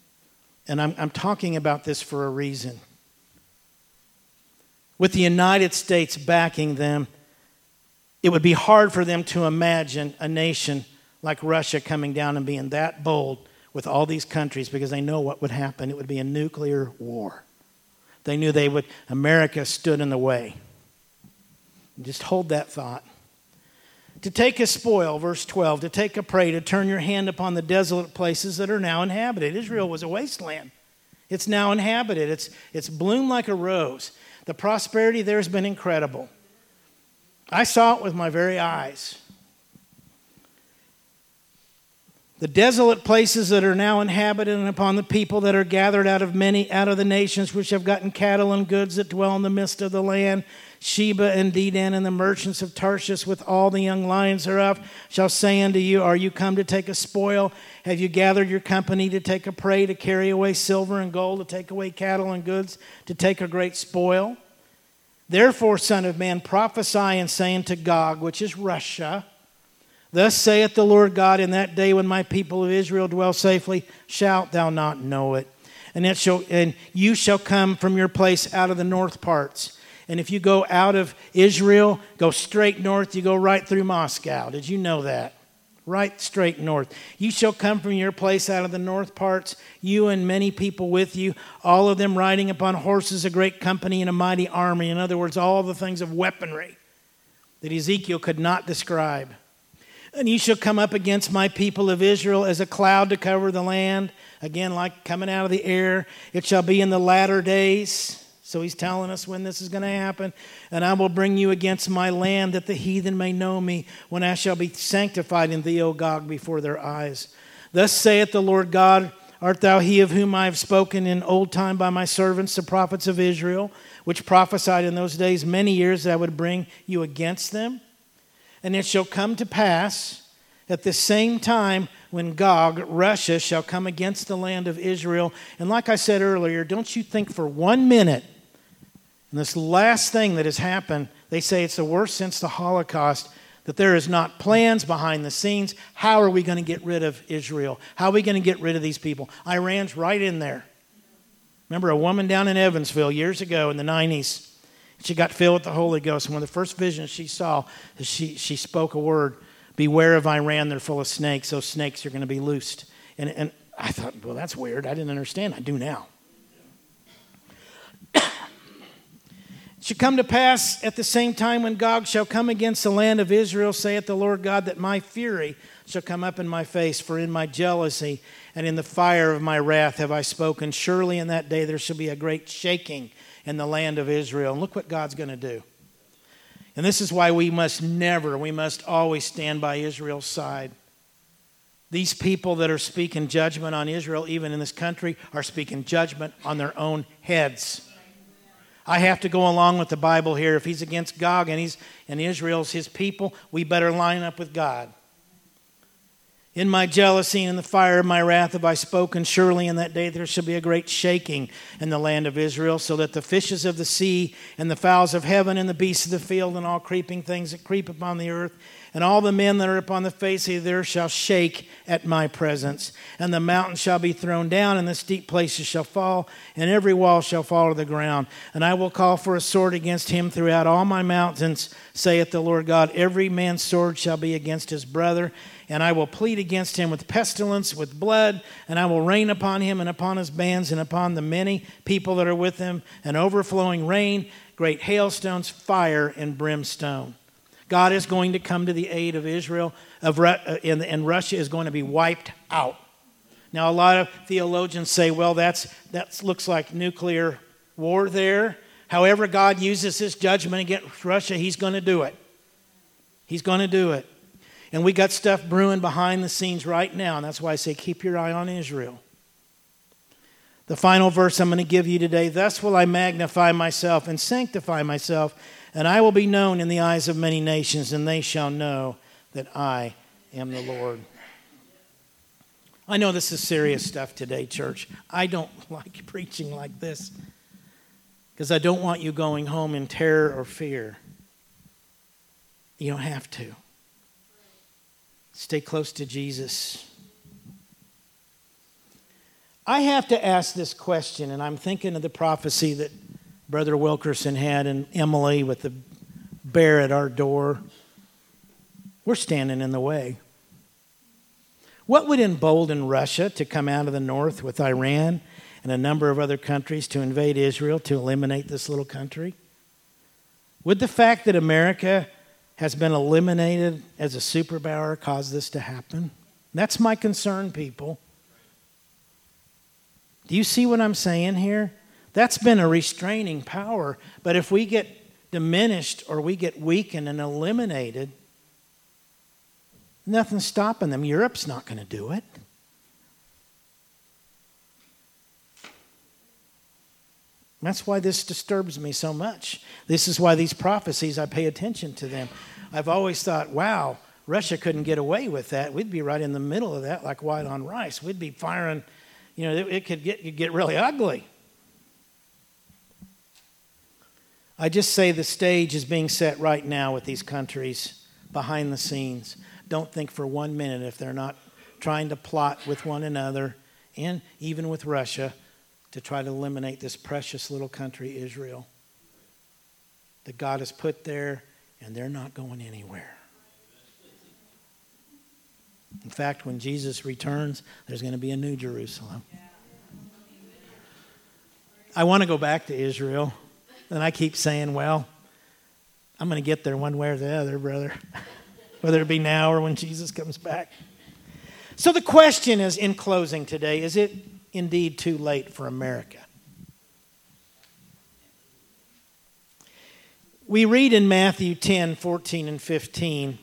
And I'm, I'm talking about this for a reason. With the United States backing them, it would be hard for them to imagine a nation like Russia coming down and being that bold with all these countries, because they know what would happen. It would be a nuclear war. They knew they would, America stood in the way. Just hold that thought. To take a spoil, verse twelve, to take a prey, to turn your hand upon the desolate places that are now inhabited. Israel was a wasteland. It's now inhabited. It's, it's bloomed like a rose. The prosperity there has been incredible. I saw it with my very eyes. The desolate places that are now inhabited, and upon the people that are gathered out of many, out of the nations which have gotten cattle and goods that dwell in the midst of the land, Sheba and Dedan and the merchants of Tarshish with all the young lions thereof shall say unto you, are you come to take a spoil? Have you gathered your company to take a prey, to carry away silver and gold, to take away cattle and goods, to take a great spoil? Therefore, son of man, prophesy and say unto Gog, which is Russia, thus saith the Lord God, in that day when my people of Israel dwell safely, shalt thou not know it. And it shall, and you shall come from your place out of the north parts. And if you go out of Israel, go straight north, you go right through Moscow. Did you know that? Right straight north. You shall come from your place out of the north parts, you and many people with you, all of them riding upon horses, a great company and a mighty army. In other words, all the things of weaponry that Ezekiel could not describe. And you shall come up against my people of Israel as a cloud to cover the land. Again, like coming out of the air. It shall be in the latter days. So he's telling us when this is going to happen. And I will bring you against my land, that the heathen may know me, when I shall be sanctified in thee, O Gog, before their eyes. Thus saith the Lord God, art thou he of whom I have spoken in old time by my servants, the prophets of Israel, which prophesied in those days many years that I would bring you against them? And it shall come to pass at the same time when Gog, Russia, shall come against the land of Israel. And like I said earlier, don't you think for one minute, and this last thing that has happened, they say it's the worst since the Holocaust, that there is not plans behind the scenes. How are we going to get rid of Israel? How are we going to get rid of these people? Iran's right in there. Remember a woman down in Evansville years ago in the nineties. She got filled with the Holy Ghost. And one of the first visions she saw is she, she spoke a word, beware of Iran, they're full of snakes. Those snakes are going to be loosed. And, and I thought, well, that's weird. I didn't understand. I do now. It shall come to pass at the same time when Gog shall come against the land of Israel, saith the Lord God, that my fury shall come up in my face, for in my jealousy and in the fire of my wrath have I spoken. Surely in that day there shall be a great shaking in the land of Israel. And look what God's going to do. And this is why we must never, we must always stand by Israel's side. These people that are speaking judgment on Israel, even in this country, are speaking judgment on their own heads. I have to go along with the Bible here. If he's against Gog and he's and Israel's his people, we better line up with God. In my jealousy and in the fire of my wrath have I spoken. Surely in that day there shall be a great shaking in the land of Israel, so that the fishes of the sea and the fowls of heaven and the beasts of the field and all creeping things that creep upon the earth and all the men that are upon the face of the earth shall shake at my presence. And the mountains shall be thrown down, and the steep places shall fall, and every wall shall fall to the ground. And I will call for a sword against him throughout all my mountains, saith the Lord God. Every man's sword shall be against his brother. And I will plead against him with pestilence, with blood, and I will rain upon him and upon his bands and upon the many people that are with him, an overflowing rain, great hailstones, fire, and brimstone. God is going to come to the aid of Israel, of and, and Russia is going to be wiped out. Now, a lot of theologians say, well, that's that looks like nuclear war there. However, God uses his judgment against Russia, he's going to do it. He's going to do it. And we got stuff brewing behind the scenes right now, and that's why I say keep your eye on Israel. The final verse I'm going to give you today, thus will I magnify myself and sanctify myself, and I will be known in the eyes of many nations, and they shall know that I am the Lord. I know this is serious stuff today, church. I don't like preaching like this because I don't want you going home in terror or fear. You don't have to. Stay close to Jesus. I have to ask this question, and I'm thinking of the prophecy that Brother Wilkerson had and Emily with the bear at our door. We're standing in the way. What would embolden Russia to come out of the north with Iran and a number of other countries to invade Israel to eliminate this little country? Would the fact that America has been eliminated as a superpower cause this to happen? That's my concern, people. Do you see what I'm saying here? That's been a restraining power. But if we get diminished or we get weakened and eliminated, nothing's stopping them. Europe's not going to do it. That's why this disturbs me so much. This is why these prophecies, I pay attention to them. I've always thought, wow, Russia couldn't get away with that. We'd be right in the middle of that like white on rice. We'd be firing, you know, it, it could get, it could get really ugly. I just say the stage is being set right now with these countries behind the scenes. Don't think for one minute if they're not trying to plot with one another and even with Russia to try to eliminate this precious little country, Israel, that God has put there, and they're not going anywhere. In fact, when Jesus returns, there's going to be a new Jerusalem. I want to go back to Israel. And I keep saying, well, I'm going to get there one way or the other, brother. Whether it be now or when Jesus comes back. So the question is, in closing today, is it indeed too late for America? We read in Matthew ten, fourteen, and fifteen.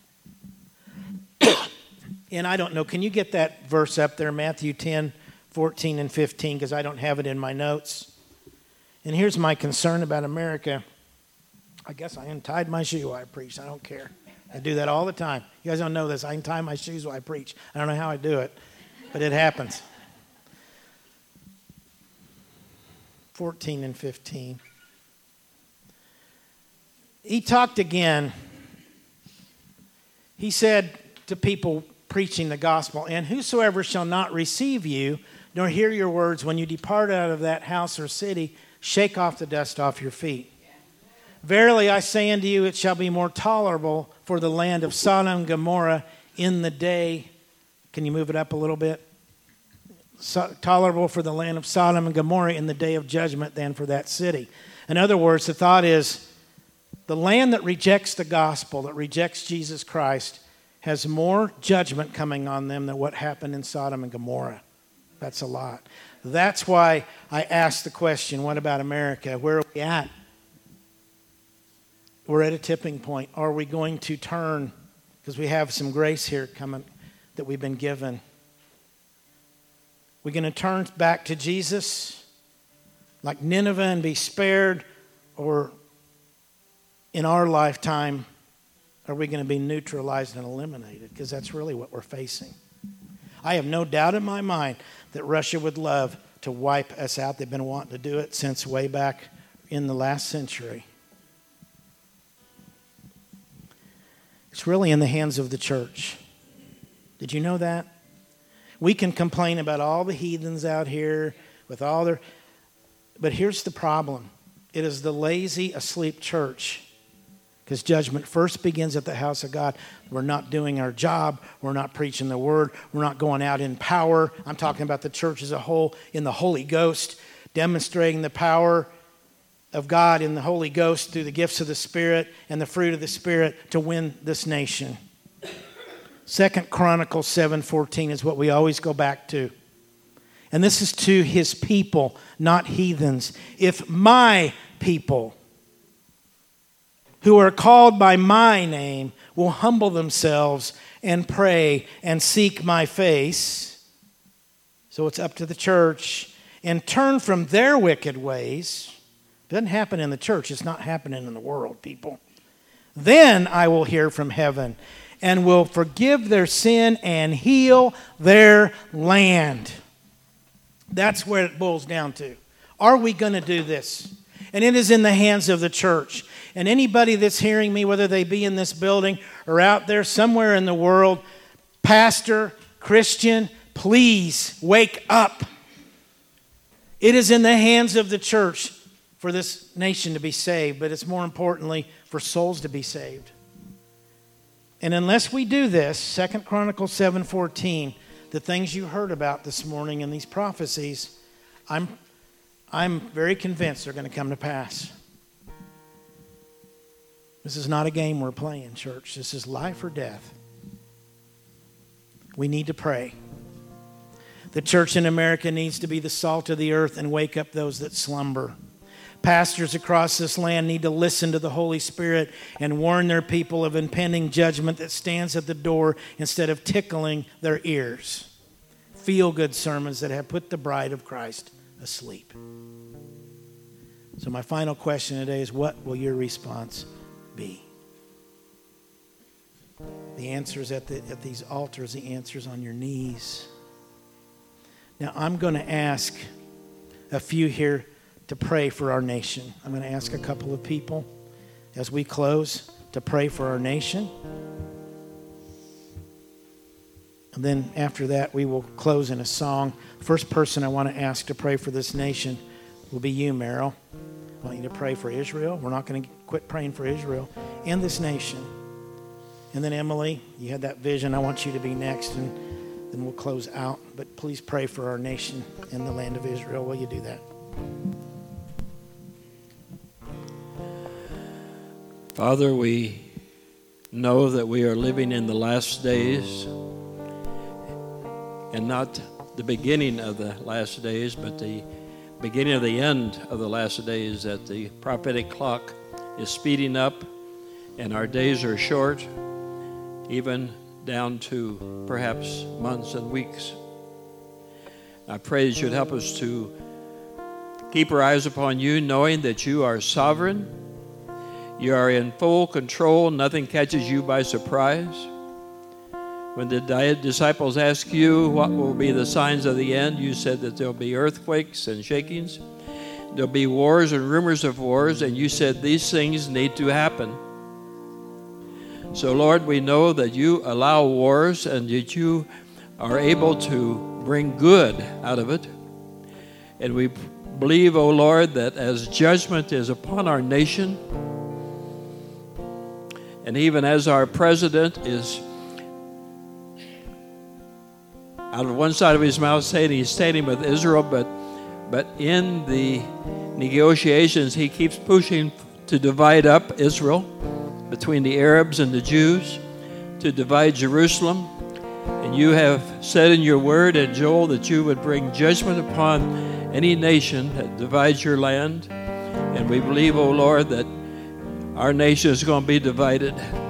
And I don't know, can you get that verse up there, Matthew ten, fourteen, and fifteen, because I don't have it in my notes. And here's my concern about America. I guess I untied my shoe while I preached. I don't care. I do that all the time. You guys don't know this. I untie my shoes while I preach. I don't know how I do it, but it happens. fourteen and fifteen. He talked again. He said to people, preaching the gospel. And whosoever shall not receive you, nor hear your words, when you depart out of that house or city, shake off the dust off your feet. Verily I say unto you, it shall be more tolerable for the land of Sodom and Gomorrah in the day. Can you move it up a little bit? So, tolerable for the land of Sodom and Gomorrah in the day of judgment than for that city. In other words, the thought is, the land that rejects the gospel, that rejects Jesus Christ, has more judgment coming on them than what happened in Sodom and Gomorrah. That's a lot. That's why I asked the question, what about America? Where are we at? We're at a tipping point. Are we going to turn? Because we have some grace here coming that we've been given. We're going to turn back to Jesus like Nineveh and be spared, or in our lifetime, are we going to be neutralized and eliminated? Because that's really what we're facing. I have no doubt in my mind that Russia would love to wipe us out. They've been wanting to do it since way back in the last century. It's really in the hands of the church. Did you know that? We can complain about all the heathens out here with all their... But here's the problem. It is the lazy, asleep church. Because judgment first begins at the house of God. We're not doing our job. We're not preaching the word. We're not going out in power. I'm talking about the church as a whole in the Holy Ghost, demonstrating the power of God in the Holy Ghost through the gifts of the Spirit and the fruit of the Spirit to win this nation. Second Chronicles seven fourteen is what we always go back to. And this is to his people, not heathens. If my people who are called by my name will humble themselves and pray and seek my face. So it's up to the church. And turn from their wicked ways. It doesn't happen in the church. It's not happening in the world, people. Then I will hear from heaven and will forgive their sin and heal their land. That's where it boils down to. Are we going to do this? And it is in the hands of the church. And anybody that's hearing me, whether they be in this building or out there somewhere in the world, pastor, Christian, please wake up. It is in the hands of the church for this nation to be saved, but it's more importantly for souls to be saved. And unless we do this, Second Chronicles seven fourteen, the things you heard about this morning in these prophecies, I'm I'm very convinced they're going to come to pass. This is not a game we're playing, church. This is life or death. We need to pray. The church in America needs to be the salt of the earth and wake up those that slumber. Pastors across this land need to listen to the Holy Spirit and warn their people of impending judgment that stands at the door instead of tickling their ears. Feel-good sermons that have put the bride of Christ asleep. So my final question today is, what will your response be? The answer is at, the, at these altars. The answer is on your knees. Now, I'm going to ask a few here to pray for our nation. I'm going to ask a couple of people as we close to pray for our nation. And then after that, we will close in a song. First person I want to ask to pray for this nation will be you, Merrill. I want you to pray for Israel. We're not going to quit praying for Israel and this nation. And then Emily, you had that vision. I want you to be next, and then we'll close out. But please pray for our nation and the land of Israel. Will you do that? Father, we know that we are living in the last days, and not the beginning of the last days, but the beginning of the end of the last days, that the prophetic clock is speeding up and our days are short, even down to perhaps months and weeks. I pray that you'd help us to keep our eyes upon you, knowing that you are sovereign. You are in full control. Nothing catches you by surprise. When the disciples asked you what will be the signs of the end, you said that there'll be earthquakes and shakings. There'll be wars and rumors of wars, and you said these things need to happen. So, Lord, we know that you allow wars and that you are able to bring good out of it. And we believe, O Lord, that as judgment is upon our nation, and even as our president is out of one side of his mouth saying he's standing with Israel, but but in the negotiations he keeps pushing to divide up Israel between the Arabs and the Jews, to divide Jerusalem. And you have said in your word in Joel that you would bring judgment upon any nation that divides your land. And we believe, O Lord, that our nation is going to be divided.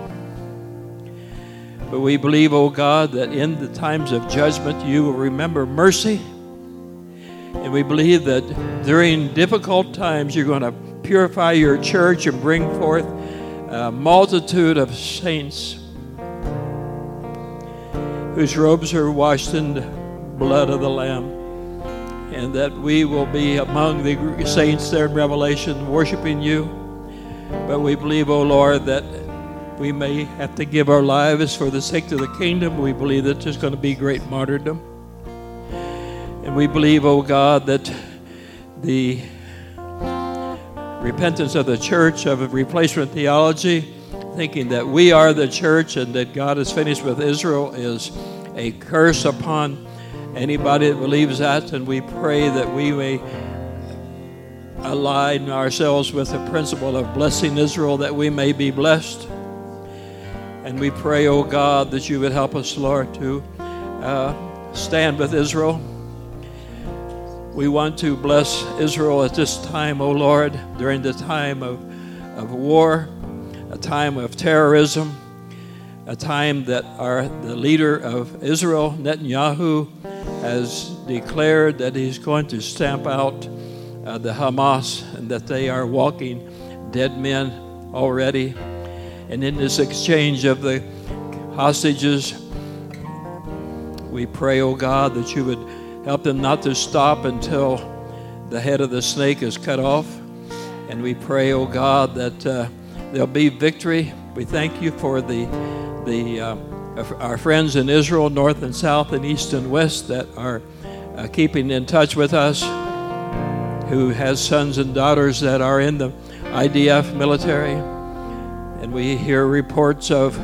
But we believe, O God, that in the times of judgment you will remember mercy. And we believe that during difficult times you're going to purify your church and bring forth a multitude of saints whose robes are washed in the blood of the Lamb. And that we will be among the saints there in Revelation worshiping you. But we believe, O Lord, that we may have to give our lives for the sake of the kingdom. We believe that there's going to be great martyrdom. And we believe, O God, that the repentance of the church of replacement theology, thinking that we are the church and that God is finished with Israel, is a curse upon anybody that believes that. And we pray that we may align ourselves with the principle of blessing Israel, that we may be blessed. And we pray, O God, that you would help us, Lord, to uh, stand with Israel. We want to bless Israel at this time, O Lord, during the time of, of war, a time of terrorism, a time that our the leader of Israel, Netanyahu, has declared that he's going to stamp out uh, the Hamas, and that they are walking dead men already. And in this exchange of the hostages, we pray, O God, that you would help them not to stop until the head of the snake is cut off. And we pray, O God, that uh, there'll be victory. We thank you for the the uh, our friends in Israel, north and south and east and west, that are uh, keeping in touch with us, who has sons and daughters that are in the I D F military. And we hear reports of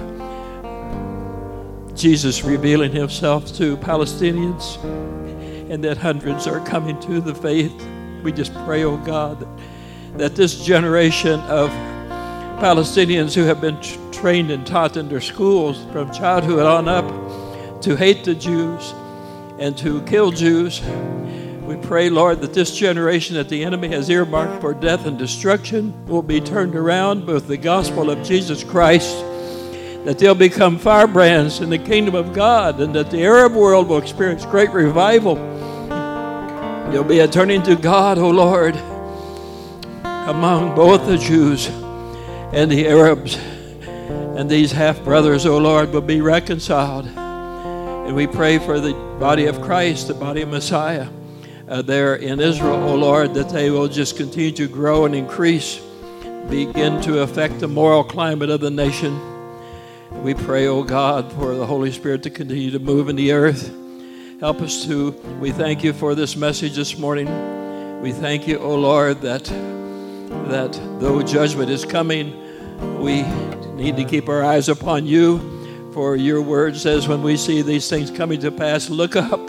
Jesus revealing himself to Palestinians, and that hundreds are coming to the faith. We just pray, oh God, that, that this generation of Palestinians who have been t- trained and taught in their schools from childhood on up to hate the Jews and to kill Jews, we pray, Lord, that this generation that the enemy has earmarked for death and destruction will be turned around with the gospel of Jesus Christ, that they'll become firebrands in the kingdom of God, and that the Arab world will experience great revival. There'll be a turning to God, O Lord, among both the Jews and the Arabs. And these half-brothers, O Lord, will be reconciled. And we pray for the body of Christ, the body of Messiah, uh, there in Israel, O Lord, that they will just continue to grow and increase, begin to affect the moral climate of the nation. We pray, O God, for the Holy Spirit to continue to move in the earth. Help us to, we thank you for this message this morning. We thank you, O Lord, that, that though judgment is coming, we need to keep our eyes upon you. For your word says, when we see these things coming to pass, look up.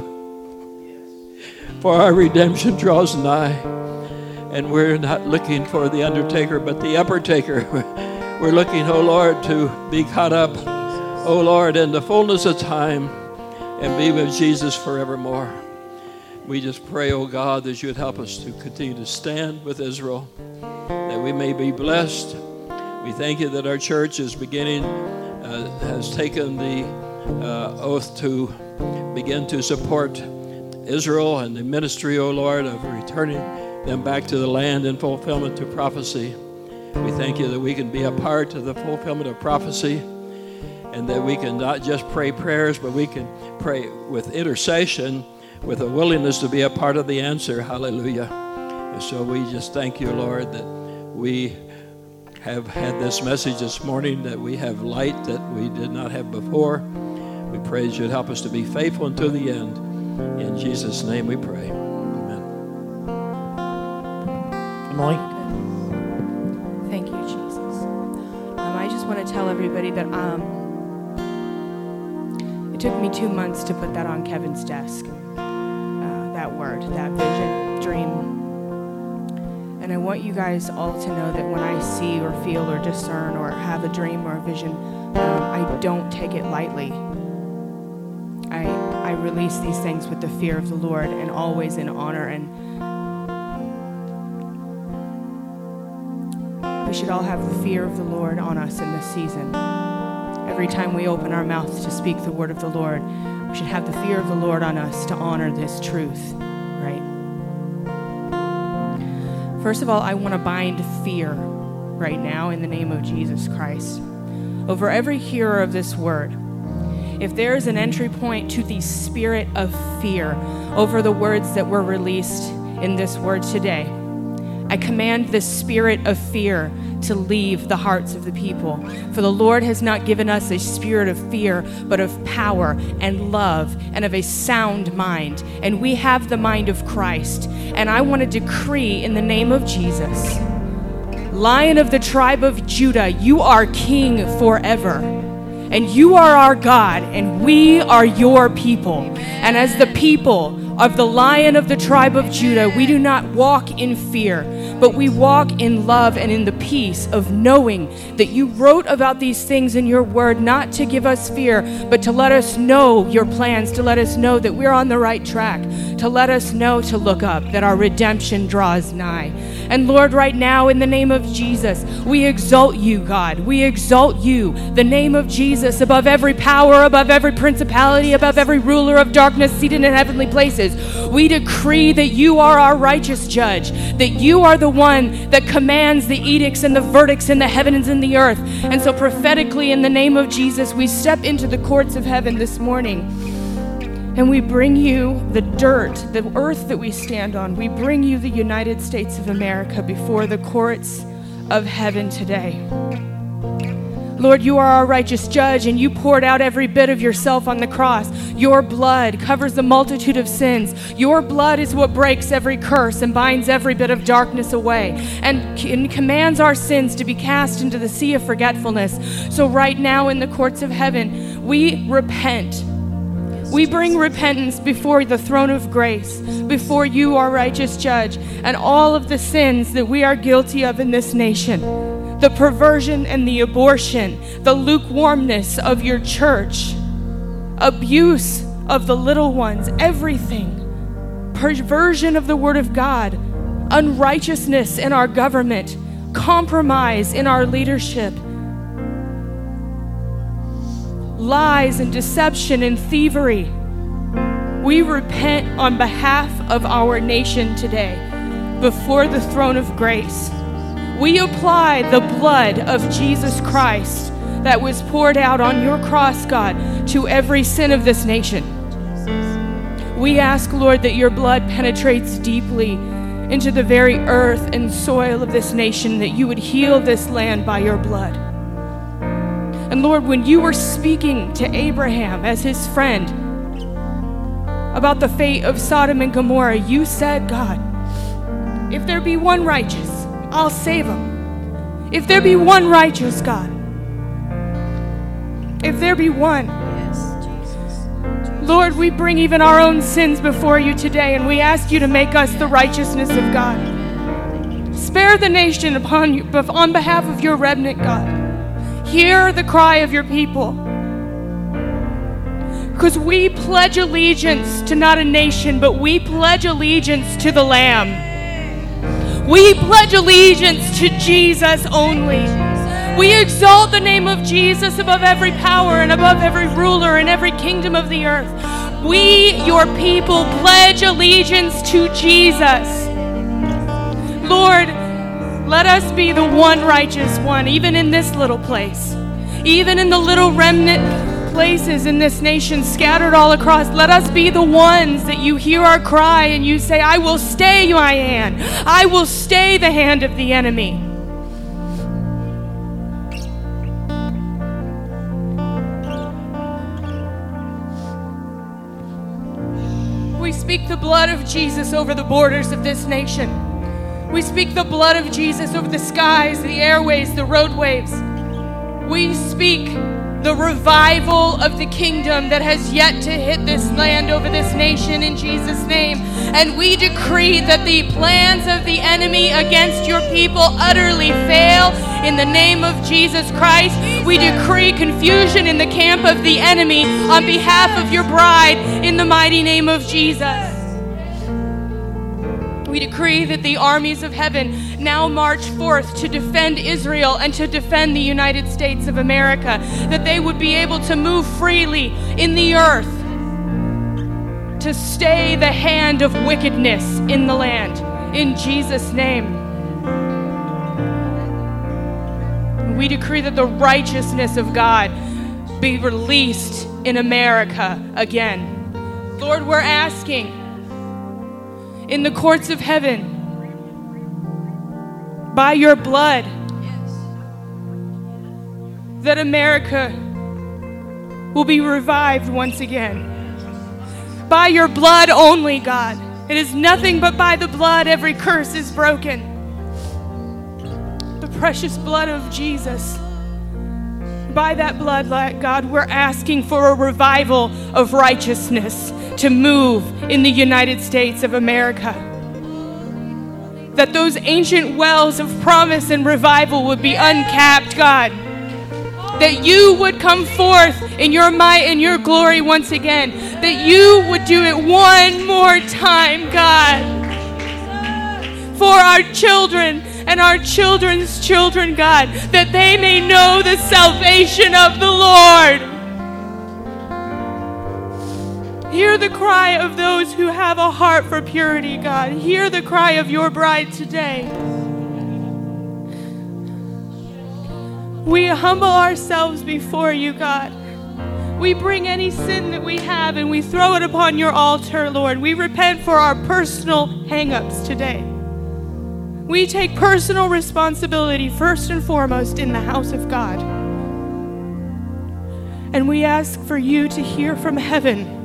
For our redemption draws nigh. And we're not looking for the undertaker, but the upper taker. We're looking, O Lord, to be caught up, O Lord, in the fullness of time and be with Jesus forevermore. We just pray, O God, that you would help us to continue to stand with Israel, that we may be blessed. We thank you that our church is beginning, uh, has taken the uh, oath to begin to support Israel and the ministry, O Lord, of returning them back to the land in fulfillment to prophecy. We thank you that we can be a part of the fulfillment of prophecy, and that we can not just pray prayers, but we can pray with intercession, with a willingness to be a part of the answer. Hallelujah. And so we just thank you, Lord, that we have had this message this morning, that we have light that we did not have before. We pray that you'd help us to be faithful until the end. In Jesus' name we pray. Amen. Emily? Thank you, Jesus. Um, I just want to tell everybody that um, it took me two months to put that on Kevin's desk. Uh, that word, that vision, dream. And I want you guys all to know that when I see or feel or discern or have a dream or a vision, um, I don't take it lightly. I I release these things with the fear of the Lord and always in honor. And we should all have the fear of the Lord on us in this season. Every time we open our mouths to speak the word of the Lord, we should have the fear of the Lord on us to honor this truth, right? First of all, I want to bind fear right now in the name of Jesus Christ over every hearer of this word. If there is an entry point to the spirit of fear over the words that were released in this word today, I command the spirit of fear to leave the hearts of the people. For the Lord has not given us a spirit of fear, but of power and love and of a sound mind. And we have the mind of Christ. And I want to decree in the name of Jesus, Lion of the tribe of Judah, you are king forever. And you are our God, and we are your people. And as the people of the Lion of the tribe of Judah, we do not walk in fear, but we walk in love and in the peace of knowing that you wrote about these things in your word, not to give us fear, but to let us know your plans, to let us know that we're on the right track, to let us know to look up, that our redemption draws nigh. And Lord, right now, in the name of Jesus, we exalt you, God. We exalt you, the name of Jesus, above every power, above every principality, above every ruler of darkness seated in heavenly places. We decree that you are our righteous judge, that you are the one that commands the edicts and the verdicts in the heavens and the earth. And so prophetically, in the name of Jesus, we step into the courts of heaven this morning. And we bring you the dirt, the earth that we stand on. We bring you the United States of America before the courts of heaven today. Lord, you are our righteous judge, and you poured out every bit of yourself on the cross. Your blood covers the multitude of sins. Your blood is what breaks every curse and binds every bit of darkness away, and, and commands our sins to be cast into the sea of forgetfulness. So right now in the courts of heaven, we repent. We bring repentance before the throne of grace, before you, our righteous judge, and all of the sins that we are guilty of in this nation. The perversion and the abortion, the lukewarmness of your church, abuse of the little ones, everything. Perversion of the word of God, unrighteousness in our government, compromise in our leadership, lies and deception and thievery. We repent on behalf of our nation today before the throne of grace. We apply the blood of Jesus Christ that was poured out on your cross, God, to every sin of this nation. We ask, Lord, that your blood penetrates deeply into the very earth and soil of this nation, that you would heal this land by your blood. And Lord, when you were speaking to Abraham as his friend about the fate of Sodom and Gomorrah, you said, God, if there be one righteous, I'll save him. If there be one righteous, God, if there be one. Yes, Jesus. Lord, we bring even our own sins before you today, and we ask you to make us the righteousness of God. Spare the nation upon you, on behalf of your remnant, God. Hear the cry of your people. Because we pledge allegiance to not a nation, but we pledge allegiance to the Lamb. We pledge allegiance to Jesus only. We exalt the name of Jesus above every power and above every ruler and every kingdom of the earth. We, your people, pledge allegiance to Jesus. Lord, let us be the one righteous one, even in this little place, even in the little remnant places in this nation scattered all across. Let us be the ones that you hear our cry and you say, I will stay my hand. I will stay the hand of the enemy. We speak the blood of Jesus over the borders of this nation. We speak the blood of Jesus over the skies, the airways, the roadways. We speak the revival of the kingdom that has yet to hit this land over this nation in Jesus' name. And we decree that the plans of the enemy against your people utterly fail in the name of Jesus Christ. We decree confusion in the camp of the enemy on behalf of your bride in the mighty name of Jesus. We decree that the armies of heaven now march forth to defend Israel and to defend the United States of America, that they would be able to move freely in the earth to stay the hand of wickedness in the land. In Jesus' name. We decree that the righteousness of God be released in America again. Lord, we're asking in the courts of heaven, by your blood, that America will be revived once again. By your blood only, God. It is nothing but by the blood every curse is broken. The precious blood of Jesus. By that blood, God, we're asking for a revival of righteousness to move in the United States of America. That those ancient wells of promise and revival would be uncapped, God. That you would come forth in your might and your glory once again. That you would do it one more time, God. For our children and our children's children, God. That they may know the salvation of the Lord. Hear the cry of those who have a heart for purity, God. Hear the cry of your bride today. We humble ourselves before you, God. We bring any sin that we have and we throw it upon your altar, Lord. We repent for our personal hang-ups today. We take personal responsibility first and foremost in the house of God. And we ask for you to hear from heaven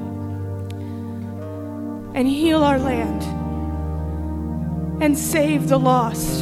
and heal our land and save the lost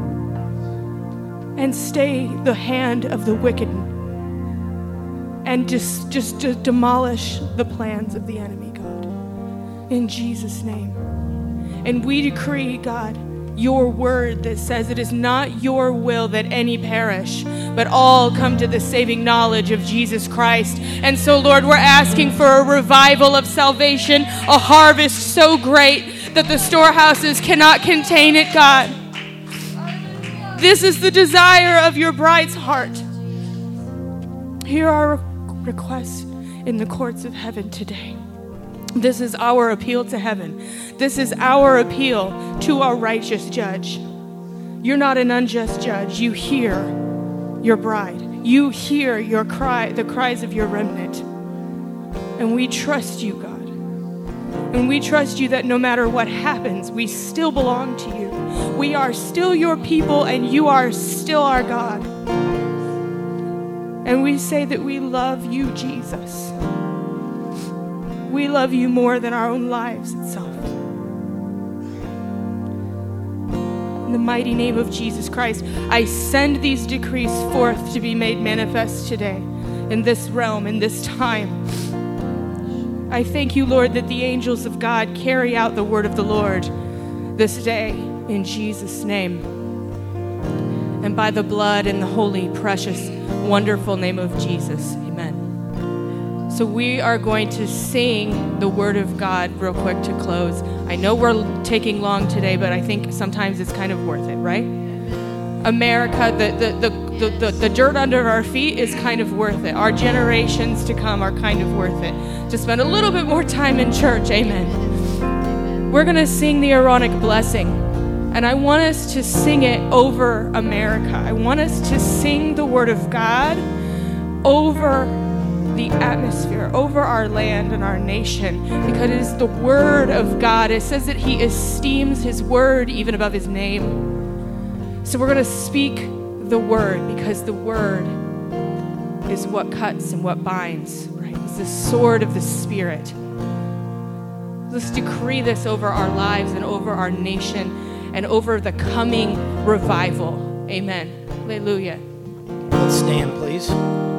and stay the hand of the wicked and just, just to demolish the plans of the enemy, God, in Jesus' name. And we decree, God, your word that says it is not your will that any perish, but all come to the saving knowledge of Jesus Christ. And so, Lord, we're asking for a revival of salvation, a harvest so great that the storehouses cannot contain it, God. This is the desire of your bride's heart. Hear our request in the courts of heaven today. This is our appeal to heaven. This is our appeal to our righteous judge. You're not an unjust judge. You hear your bride. You hear your cry, the cries of your remnant. And we trust you, God. And we trust you that no matter what happens, we still belong to you. We are still your people and you are still our God. And we say that we love you, Jesus. We love you more than our own lives itself. In the mighty name of Jesus Christ, I send these decrees forth to be made manifest today in this realm, in this time. I thank you, Lord, that the angels of God carry out the word of the Lord this day in Jesus' name. And by the blood and the holy, precious, wonderful name of Jesus, amen. So we are going to sing the word of God real quick to close. I know we're taking long today, but I think sometimes it's kind of worth it, right? America, the, the, the, the, the, the dirt under our feet is kind of worth it. Our generations to come are kind of worth it. To spend a little bit more time in church, amen. We're going to sing the Aaronic blessing. And I want us to sing it over America. I want us to sing the word of God over the atmosphere, over our land and our nation, because it is the word of God. It says that he esteems his word even above his name. So we're going to speak the word, because the word is what cuts and what binds, right? It's the sword of the Spirit. Let's decree this over our lives and over our nation and over the coming revival. Amen. Hallelujah. Let's stand, please.